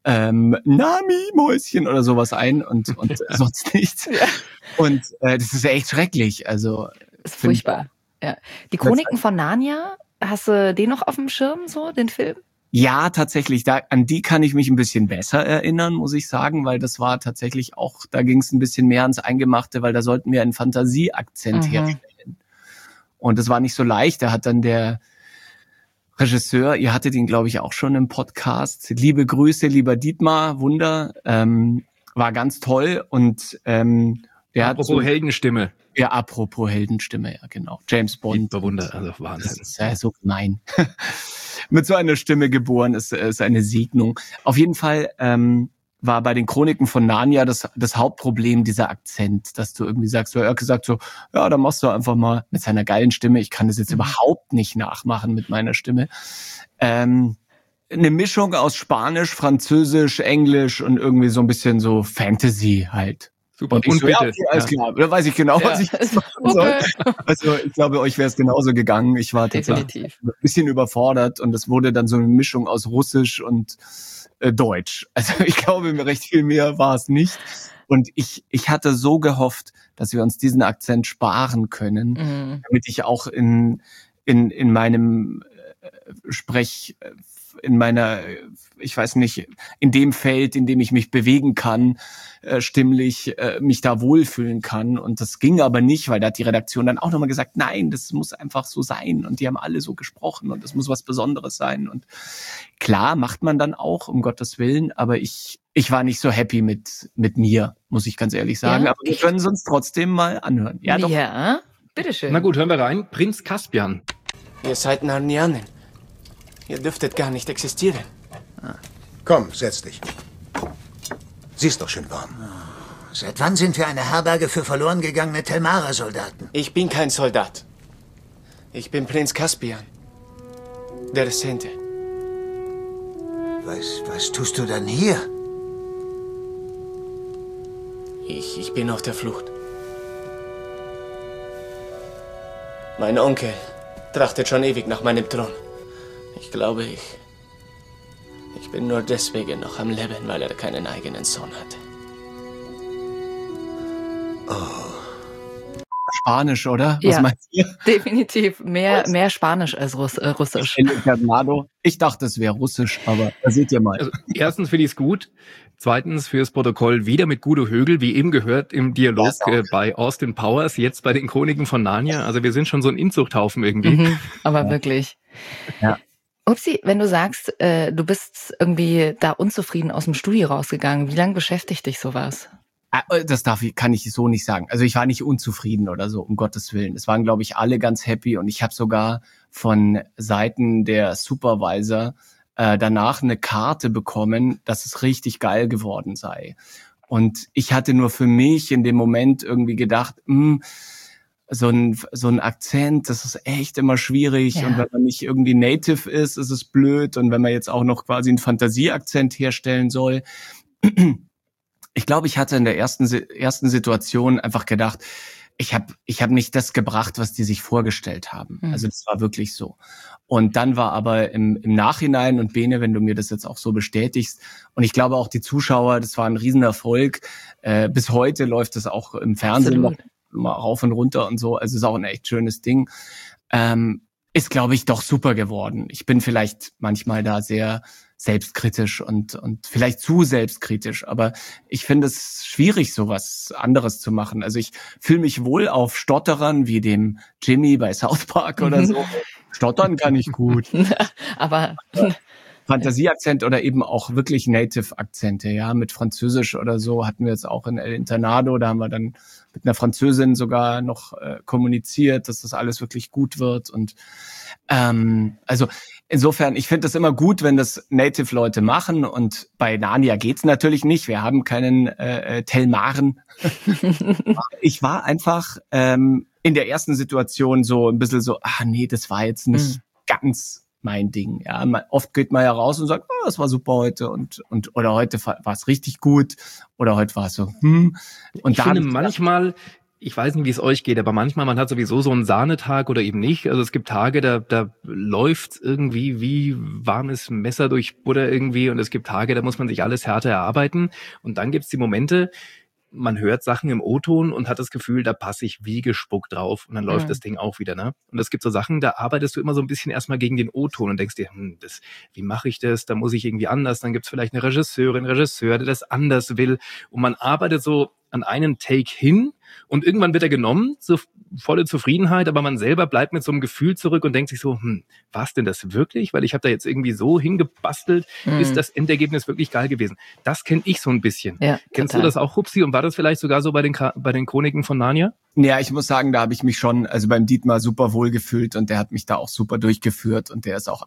Nami-Mäuschen oder sowas ein und sonst nichts. Ja. Und das ist echt schrecklich. Also ist furchtbar. Ja. Die Chroniken von Narnia, hast du den noch auf dem Schirm, so, den Film? Ja, tatsächlich. An die kann ich mich ein bisschen besser erinnern, muss ich sagen, weil das war tatsächlich auch, da ging es ein bisschen mehr ans Eingemachte, weil da sollten wir einen Fantasieakzent herstellen. Und das war nicht so leicht. Da hat dann der Regisseur, ihr hattet ihn, glaube ich, auch schon im Podcast. Liebe Grüße, lieber Dietmar, Wunder, war ganz toll. Und der apropos hat so, Heldenstimme. Ja, apropos Heldenstimme, ja genau. James Bond. Wunder, also Wahnsinn. Das ist ja so gemein. Mit so einer Stimme geboren ist eine Segnung. Auf jeden Fall war bei den Chroniken von Narnia das Hauptproblem dieser Akzent, dass du irgendwie sagst, er hat gesagt so, ja, dann machst du einfach mal mit seiner geilen Stimme. Ich kann das jetzt überhaupt nicht nachmachen mit meiner Stimme. Eine Mischung aus Spanisch, Französisch, Englisch und irgendwie so ein bisschen so Fantasy halt. Super. Und so, bitte. Ja, okay, alles klar. Da weiß ich genau, was ich jetzt machen soll. Also ich glaube, euch wäre es genauso gegangen. Ich war tatsächlich ein bisschen überfordert und es wurde dann so eine Mischung aus Russisch und Deutsch. Also ich glaube, recht viel mehr war es nicht. Und ich hatte so gehofft, dass wir uns diesen Akzent sparen können, damit ich auch in meinem ich weiß nicht, in dem Feld, in dem ich mich bewegen kann, stimmlich mich da wohlfühlen kann. Und das ging aber nicht, weil da hat die Redaktion dann auch nochmal gesagt, nein, das muss einfach so sein. Und die haben alle so gesprochen und das muss was Besonderes sein. Und klar macht man dann auch, um Gottes Willen, aber ich war nicht so happy mit mir, muss ich ganz ehrlich sagen. Ja, aber wir können es uns trotzdem mal anhören. Ja, doch. Ja, bitteschön. Na gut, hören wir rein. Prinz Caspian. Ihr seid Narnianen. Ihr dürftet gar nicht existieren. Komm, setz dich. Sie ist doch schön warm. Seit wann sind wir eine Herberge für verloren gegangene Telmara-Soldaten? Ich bin kein Soldat. Ich bin Prinz Caspian. Der 10. Was tust du dann hier? Ich bin auf der Flucht. Mein Onkel trachtet schon ewig nach meinem Thron. Ich glaube, ich bin nur deswegen noch am Leben, weil er keinen eigenen Sohn hatte. Oh. Spanisch, oder? Was meinst du? Definitiv. Mehr Spanisch als Russisch. Ich dachte, es wäre Russisch, aber da seht ihr mal. Also, erstens finde ich es gut. Zweitens fürs Protokoll wieder mit Guido Högel, wie eben gehört, im Dialog bei Austin Powers, jetzt bei den Chroniken von Narnia. Also wir sind schon so ein Inzuchthaufen irgendwie. Aber wirklich. Ja. Upsi, wenn du sagst, du bist irgendwie da unzufrieden aus dem Studio rausgegangen, wie lange beschäftigt dich sowas? Das kann ich so nicht sagen. Also ich war nicht unzufrieden oder so, um Gottes Willen. Es waren, glaube ich, alle ganz happy und ich habe sogar von Seiten der Supervisor danach eine Karte bekommen, dass es richtig geil geworden sei. Und ich hatte nur für mich in dem Moment irgendwie gedacht, so ein Akzent, das ist echt immer schwierig. Ja. Und wenn man nicht irgendwie native ist es blöd. Und wenn man jetzt auch noch quasi einen Fantasieakzent herstellen soll. Ich glaube, ich hatte in der ersten Situation einfach gedacht, ich hab nicht das gebracht, was die sich vorgestellt haben. Also das war wirklich so. Und dann war aber im Nachhinein, und Bene, wenn du mir das jetzt auch so bestätigst, und ich glaube auch die Zuschauer, das war ein Riesenerfolg. Bis heute läuft das auch im Fernsehen noch mal rauf und runter und so. Also ist auch ein echt schönes Ding. Ist, glaube ich, doch super geworden. Ich bin vielleicht manchmal da sehr selbstkritisch und vielleicht zu selbstkritisch, aber ich finde es schwierig, sowas anderes zu machen. Also ich fühle mich wohl auf Stotterern wie dem Jimmy bei South Park oder so. Stottern kann ich gut. Aber Fantasieakzent oder eben auch wirklich Native-Akzente, ja, mit Französisch oder so hatten wir jetzt auch in El Internado, da haben wir dann mit einer Französin sogar noch kommuniziert, dass das alles wirklich gut wird und also insofern, ich finde das immer gut, wenn das Native-Leute machen und bei Narnia geht's natürlich nicht, wir haben keinen Telmaren. Ich war einfach in der ersten Situation so ein bisschen so, nee, das war jetzt nicht ganz mein Ding. Ja, oft geht man ja raus und sagt, das war super heute und oder heute war es richtig gut oder heute war es so. Und ich finde manchmal, ich weiß nicht, wie es euch geht, aber manchmal, man hat sowieso so einen Sahnetag oder eben nicht. Also es gibt Tage, da läuft irgendwie wie warmes Messer durch Butter irgendwie und es gibt Tage, da muss man sich alles härter erarbeiten und dann gibt's die Momente, man hört Sachen im O-Ton und hat das Gefühl, da passe ich wie gespuckt drauf und dann läuft das Ding auch wieder, ne? Und es gibt so Sachen, da arbeitest du immer so ein bisschen erstmal gegen den O-Ton und denkst dir, wie mache ich das? Da muss ich irgendwie anders. Dann gibt's vielleicht eine Regisseurin, Regisseur, der das anders will und man arbeitet so an einen Take hin und irgendwann wird er genommen, so volle Zufriedenheit, aber man selber bleibt mit so einem Gefühl zurück und denkt sich so, war's denn das wirklich? Weil ich habe da jetzt irgendwie so hingebastelt, ist das Endergebnis wirklich geil gewesen? Das kenne ich so ein bisschen. Ja, kennst du das auch, Hupsi? Und war das vielleicht sogar so bei den Chroniken von Narnia? Ja, ich muss sagen, da habe ich mich schon, also beim Dietmar super wohl gefühlt und der hat mich da auch super durchgeführt und der ist auch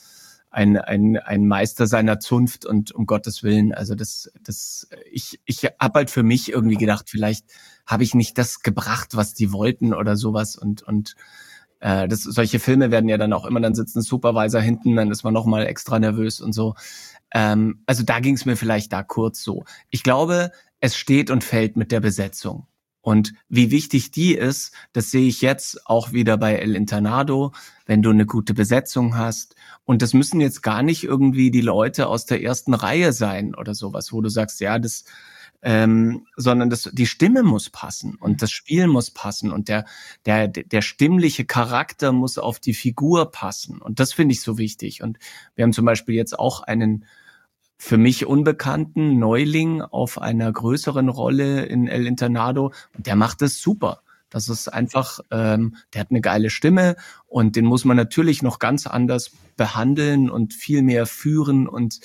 ein Meister seiner Zunft und um Gottes Willen, also ich habe halt für mich irgendwie gedacht, vielleicht habe ich nicht das gebracht, was die wollten oder sowas und solche Filme werden ja dann auch immer, dann sitzt ein Supervisor hinten, dann ist man nochmal extra nervös und so. Also da ging es mir vielleicht da kurz so. Ich glaube, es steht und fällt mit der Besetzung. Und wie wichtig die ist, das sehe ich jetzt auch wieder bei El Internado, wenn du eine gute Besetzung hast. Und das müssen jetzt gar nicht irgendwie die Leute aus der ersten Reihe sein oder sowas, wo du sagst, ja, sondern die Stimme muss passen und das Spiel muss passen und der stimmliche Charakter muss auf die Figur passen. Und das finde ich so wichtig. Und wir haben zum Beispiel jetzt auch einen für mich unbekannten Neuling auf einer größeren Rolle in El Internado und der macht es super. Das ist einfach, der hat eine geile Stimme und den muss man natürlich noch ganz anders behandeln und viel mehr führen und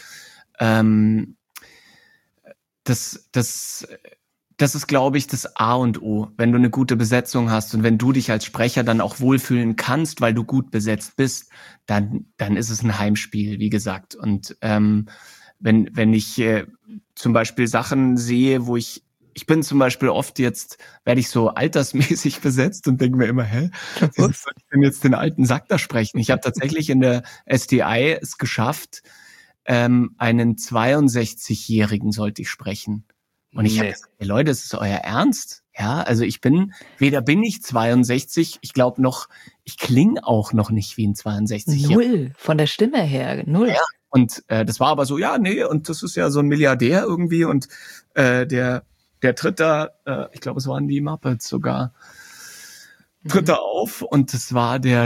das ist, glaube ich, das A und O, wenn du eine gute Besetzung hast und wenn du dich als Sprecher dann auch wohlfühlen kannst, weil du gut besetzt bist, dann ist es ein Heimspiel, wie gesagt. Und wenn ich zum Beispiel Sachen sehe, wo ich bin zum Beispiel oft jetzt, werde ich so altersmäßig besetzt und denke mir immer, wieso soll ich denn jetzt den alten Sack da sprechen? Ich habe tatsächlich in der SDI es geschafft, einen 62-Jährigen sollte ich sprechen. Und ich habe gesagt, hey Leute, das ist euer Ernst? Ja, also weder bin ich 62, ich glaube noch, ich klinge auch noch nicht wie ein 62-Jähriger. Null, von der Stimme her, null. Ja, und das war aber so, und das ist ja so ein Milliardär irgendwie und der tritt da, ich glaube, es waren die Muppets sogar, tritt da auf und das war der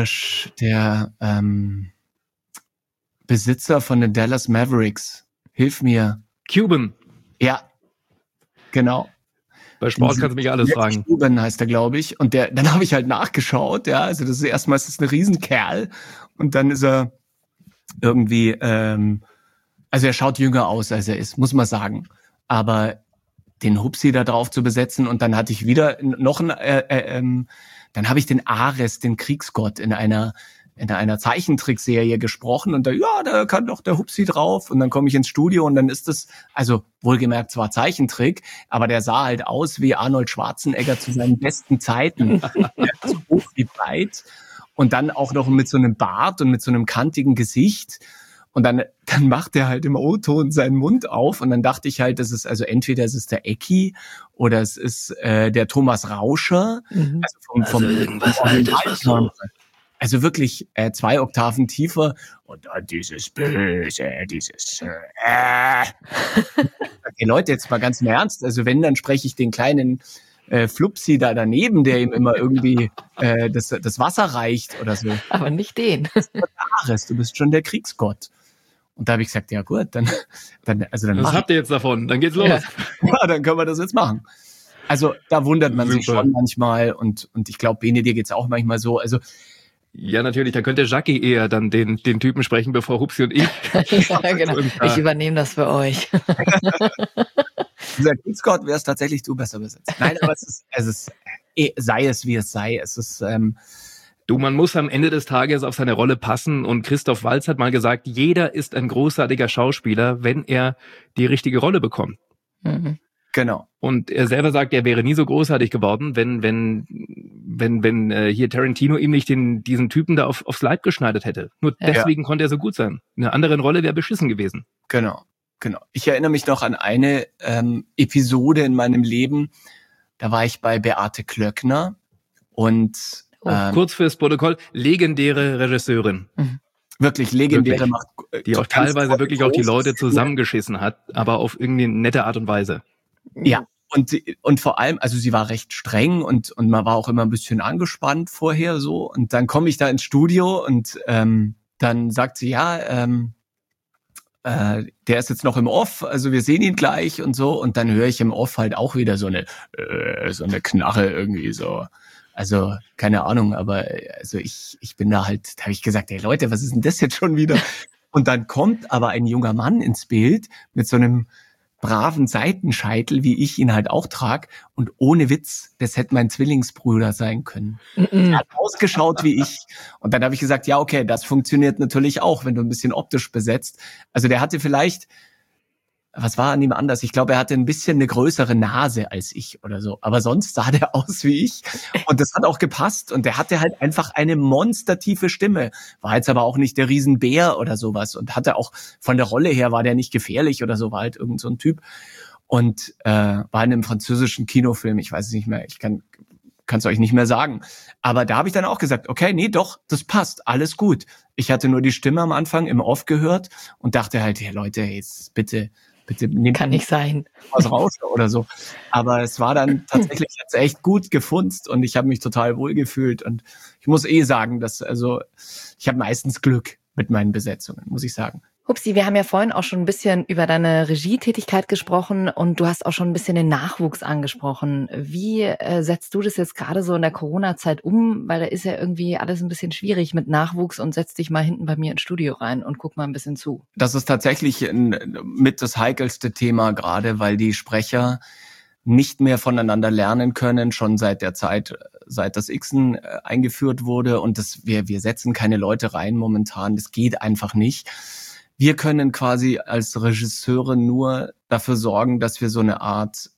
Besitzer von den Dallas Mavericks. Hilf mir. Cuban. Ja, genau. Bei Sport kannst du mich alles fragen. Cuban heißt er, glaube ich. Und dann habe ich halt nachgeschaut, ja. Also das ist erstmal ist ein Riesenkerl und dann ist er irgendwie, also er schaut jünger aus, als er ist, muss man sagen. Aber den Hupsi da drauf zu besetzen und dann hatte ich wieder noch dann habe ich den Ares, den Kriegsgott, in einer Zeichentrickserie gesprochen und da kann doch der Hupsi drauf und dann komme ich ins Studio und dann ist das, also wohlgemerkt zwar Zeichentrick, aber der sah halt aus wie Arnold Schwarzenegger zu seinen besten Zeiten. So hoch wie breit und dann auch noch mit so einem Bart und mit so einem kantigen Gesicht Und dann macht er halt im O-Ton seinen Mund auf und dann dachte ich halt, das ist also entweder es ist der Ecki oder es ist der Thomas Rauscher. Also vom irgendwas Altes, was so... Also wirklich 2 Oktaven tiefer und dann dieses Böse, dieses Okay, Leute, jetzt mal ganz im Ernst, also wenn, dann spreche ich den kleinen Flupsi da daneben, der ihm immer irgendwie das Wasser reicht oder so. Aber nicht den. Du bist schon der Kriegsgott. Und da habe ich gesagt, ja gut, dann was habt ihr jetzt davon? Dann geht's los. Ja, dann können wir das jetzt machen. Also da wundert man sich schon manchmal und ich glaube, Bene, dir geht's auch manchmal so. Also ja, natürlich, da könnte Jackie eher dann den Typen sprechen, bevor Hupsi und ich. Ja, genau. Ich übernehme das für euch. Dieser Kriegsgott wäre es tatsächlich du besser besetzt. Nein, aber es ist sei es wie es sei. Es ist Du, man muss am Ende des Tages auf seine Rolle passen und Christoph Waltz hat mal gesagt, jeder ist ein großartiger Schauspieler, wenn er die richtige Rolle bekommt. Mhm. Genau. Und er selber sagt, er wäre nie so großartig geworden, wenn hier Tarantino ihm nicht diesen Typen da aufs Leib geschneidert hätte. Nur deswegen konnte er so gut sein. In einer anderen Rolle wäre beschissen gewesen. Genau. Ich erinnere mich noch an eine Episode in meinem Leben, da war ich bei Beate Klöckner und kurz fürs Protokoll, legendäre Regisseurin. Wirklich legendäre macht. Die auch teilweise wirklich auch die Leute zusammengeschissen hat, aber auf irgendeine nette Art und Weise. Ja, und vor allem, also sie war recht streng und man war auch immer ein bisschen angespannt vorher so. Und dann komme ich da ins Studio und dann sagt sie, der ist jetzt noch im Off, also wir sehen ihn gleich und so. Und dann höre ich im Off halt auch wieder so eine Knarre irgendwie so. Also, keine Ahnung, aber also ich bin da halt, da habe ich gesagt, hey Leute, was ist denn das jetzt schon wieder? Und dann kommt aber ein junger Mann ins Bild mit so einem braven Seitenscheitel, wie ich ihn halt auch trage. Und ohne Witz, das hätte mein Zwillingsbruder sein können. Er hat ausgeschaut wie ich. Und dann habe ich gesagt, ja, okay, das funktioniert natürlich auch, wenn du ein bisschen optisch besetzt. Also der hatte vielleicht, was war an ihm anders? Ich glaube, er hatte ein bisschen eine größere Nase als ich oder so. Aber sonst sah der aus wie ich. Und das hat auch gepasst. Und der hatte halt einfach eine monstertiefe Stimme. War jetzt aber auch nicht der Riesenbär oder sowas. Und hatte auch von der Rolle her, war der nicht gefährlich oder so. War halt irgend so ein Typ. Und war in einem französischen Kinofilm. Ich weiß es nicht mehr. Ich kann es euch nicht mehr sagen. Aber da habe ich dann auch gesagt, okay, nee, doch, das passt. Alles gut. Ich hatte nur die Stimme am Anfang im Off gehört und dachte halt, ja Leute, jetzt bitte nehmt kann nicht sein. Was raus oder so. Aber es war dann tatsächlich jetzt echt gut gefunzt und ich habe mich total wohl gefühlt. Und ich muss sagen, dass ich habe meistens Glück mit meinen Besetzungen, muss ich sagen. Hupsi, wir haben ja vorhin auch schon ein bisschen über deine Regietätigkeit gesprochen und du hast auch schon ein bisschen den Nachwuchs angesprochen. Wie setzt du das jetzt gerade so in der Corona-Zeit um? Weil da ist ja irgendwie alles ein bisschen schwierig mit Nachwuchs und setz dich mal hinten bei mir ins Studio rein und guck mal ein bisschen zu. Das ist tatsächlich mit das heikelste Thema gerade, weil die Sprecher nicht mehr voneinander lernen können, schon seit der Zeit, seit das Xen eingeführt wurde. Und wir setzen keine Leute rein momentan. Das geht einfach nicht. Wir können quasi als Regisseure nur dafür sorgen, dass wir so eine Art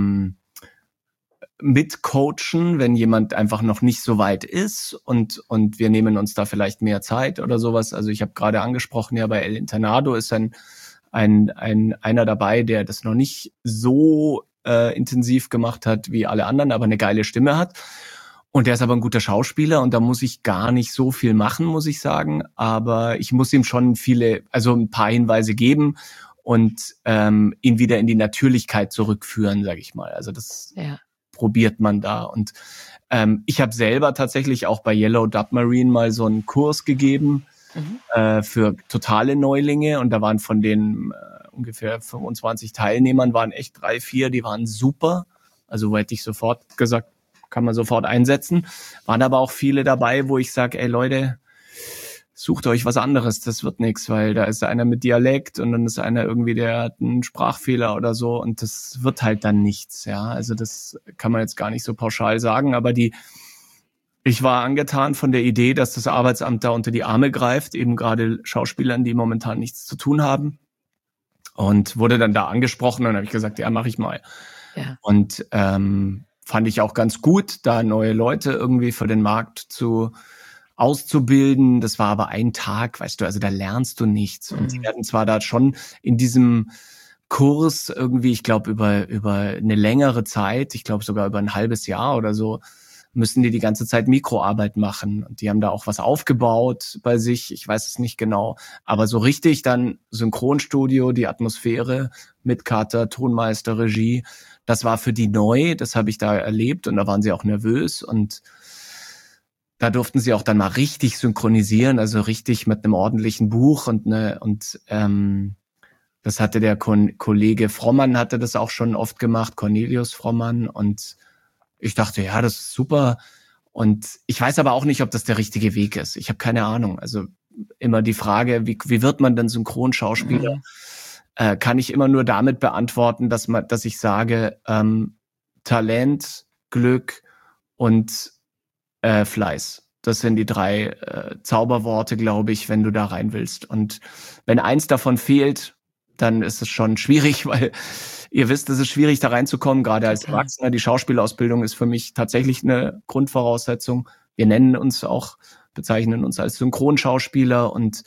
mitcoachen, wenn jemand einfach noch nicht so weit ist und wir nehmen uns da vielleicht mehr Zeit oder sowas. Also ich habe gerade angesprochen, ja, bei El Internado ist einer dabei, der das noch nicht so intensiv gemacht hat wie alle anderen, aber eine geile Stimme hat. Und der ist aber ein guter Schauspieler und da muss ich gar nicht so viel machen, muss ich sagen. Aber ich muss ihm schon ein paar Hinweise geben und ihn wieder in die Natürlichkeit zurückführen, sage ich mal. Also das probiert man da. Und ich habe selber tatsächlich auch bei Yellow Submarine mal so einen Kurs gegeben für totale Neulinge. Und da waren von den ungefähr 25 Teilnehmern, waren echt 3, 4, die waren super. Also wo hätte ich sofort gesagt, kann man sofort einsetzen. Waren aber auch viele dabei, wo ich sage, ey Leute, sucht euch was anderes, das wird nichts, weil da ist einer mit Dialekt und dann ist einer irgendwie, der hat einen Sprachfehler oder so und das wird halt dann nichts, ja. Also das kann man jetzt gar nicht so pauschal sagen, aber ich war angetan von der Idee, dass das Arbeitsamt da unter die Arme greift, eben gerade Schauspielern, die momentan nichts zu tun haben, und wurde dann da angesprochen und dann habe ich gesagt, ja, mache ich mal. Ja. Und fand ich auch ganz gut, da neue Leute irgendwie für den Markt zu auszubilden. Das war aber ein Tag, weißt du, also da lernst du nichts. Und die werden zwar da schon in diesem Kurs irgendwie, ich glaube, über eine längere Zeit, ich glaube sogar über ein halbes Jahr oder so, müssen die ganze Zeit Mikroarbeit machen. Und die haben da auch was aufgebaut bei sich, ich weiß es nicht genau. Aber so richtig dann Synchronstudio, die Atmosphäre mit Cutter, Tonmeister, Regie, das war für die neu, das habe ich da erlebt und da waren sie auch nervös und da durften sie auch dann mal richtig synchronisieren, also richtig mit einem ordentlichen Buch und das hatte der Kollege Frommann hatte das auch schon oft gemacht, Cornelius Frommann, und ich dachte, ja, das ist super. Und ich weiß aber auch nicht, ob das der richtige Weg ist. Ich habe keine Ahnung. Also immer die Frage, wie wird man denn Synchronschauspieler? Kann ich immer nur damit beantworten, dass ich sage, Talent, Glück und Fleiß. Das sind die 3 Zauberworte, glaube ich, wenn du da rein willst. Und wenn eins davon fehlt, dann ist es schon schwierig, weil ihr wisst, es ist schwierig, da reinzukommen, gerade als Erwachsener. Die Schauspielausbildung ist für mich tatsächlich eine Grundvoraussetzung. Wir bezeichnen uns als Synchronschauspieler und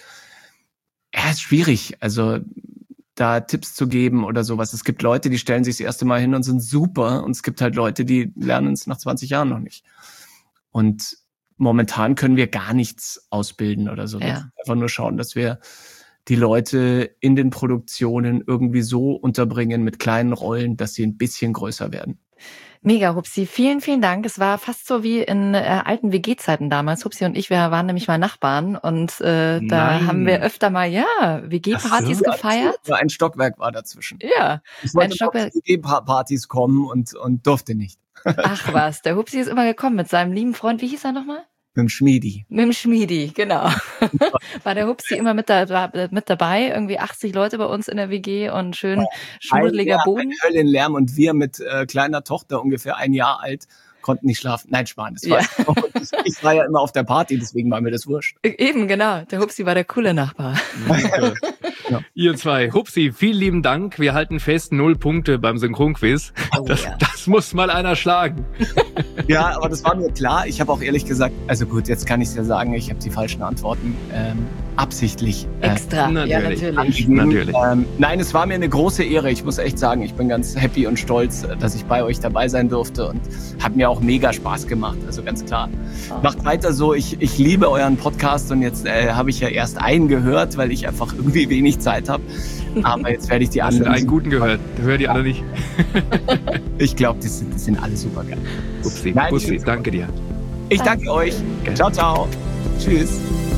es ist schwierig, also da Tipps zu geben oder sowas. Es gibt Leute, die stellen sich das erste Mal hin und sind super, und es gibt halt Leute, die lernen es nach 20 Jahren noch nicht. Und momentan können wir gar nichts ausbilden oder so. Ja. Einfach nur schauen, dass wir die Leute in den Produktionen irgendwie so unterbringen mit kleinen Rollen, dass sie ein bisschen größer werden. Mega, Hupsi. Vielen, vielen Dank. Es war fast so wie in alten WG-Zeiten damals. Hupsi und ich, wir waren nämlich mal Nachbarn und da haben wir öfter mal, WG-Partys gefeiert. Ein Stockwerk war dazwischen. Ja. Ich wollte zu WG-Partys kommen und durfte nicht. Ach was, der Hupsi ist immer gekommen mit seinem lieben Freund. Wie hieß er nochmal? Mit dem Schmiedi. Mit dem Schmiedi, genau. War der Hupsi immer mit dabei, irgendwie 80 Leute bei uns in der WG und schön schmuddeliger Boden. Höllenlärm, und wir mit kleiner Tochter, ungefähr 1 Jahr alt, konnten nicht schlafen. Nein, Schmarrn, das war ich war ja immer auf der Party, deswegen war mir das wurscht. Eben, genau. Der Hupsi war der coole Nachbar. Ja. Ihr 2. Hupsi, vielen lieben Dank. Wir halten fest, 0 Punkte beim Synchronquiz. Das muss mal einer schlagen. Ja, aber das war mir klar. Ich habe auch ehrlich gesagt, also gut, jetzt kann ich es ja sagen, ich habe die falschen Antworten absichtlich. Extra, natürlich. Nein, es war mir eine große Ehre. Ich muss echt sagen, ich bin ganz happy und stolz, dass ich bei euch dabei sein durfte, und hat mir auch mega Spaß gemacht. Also ganz klar. Macht weiter so. Ich liebe euren Podcast, und jetzt habe ich ja erst einen gehört, weil ich einfach irgendwie wenig Zeit habe. Aber jetzt werde ich die anderen. Einen guten gehört. Hör die alle nicht. Ich glaube, die sind alle super geil. Upsi, danke dir. Ich danke euch. Ciao, ciao. Tschüss.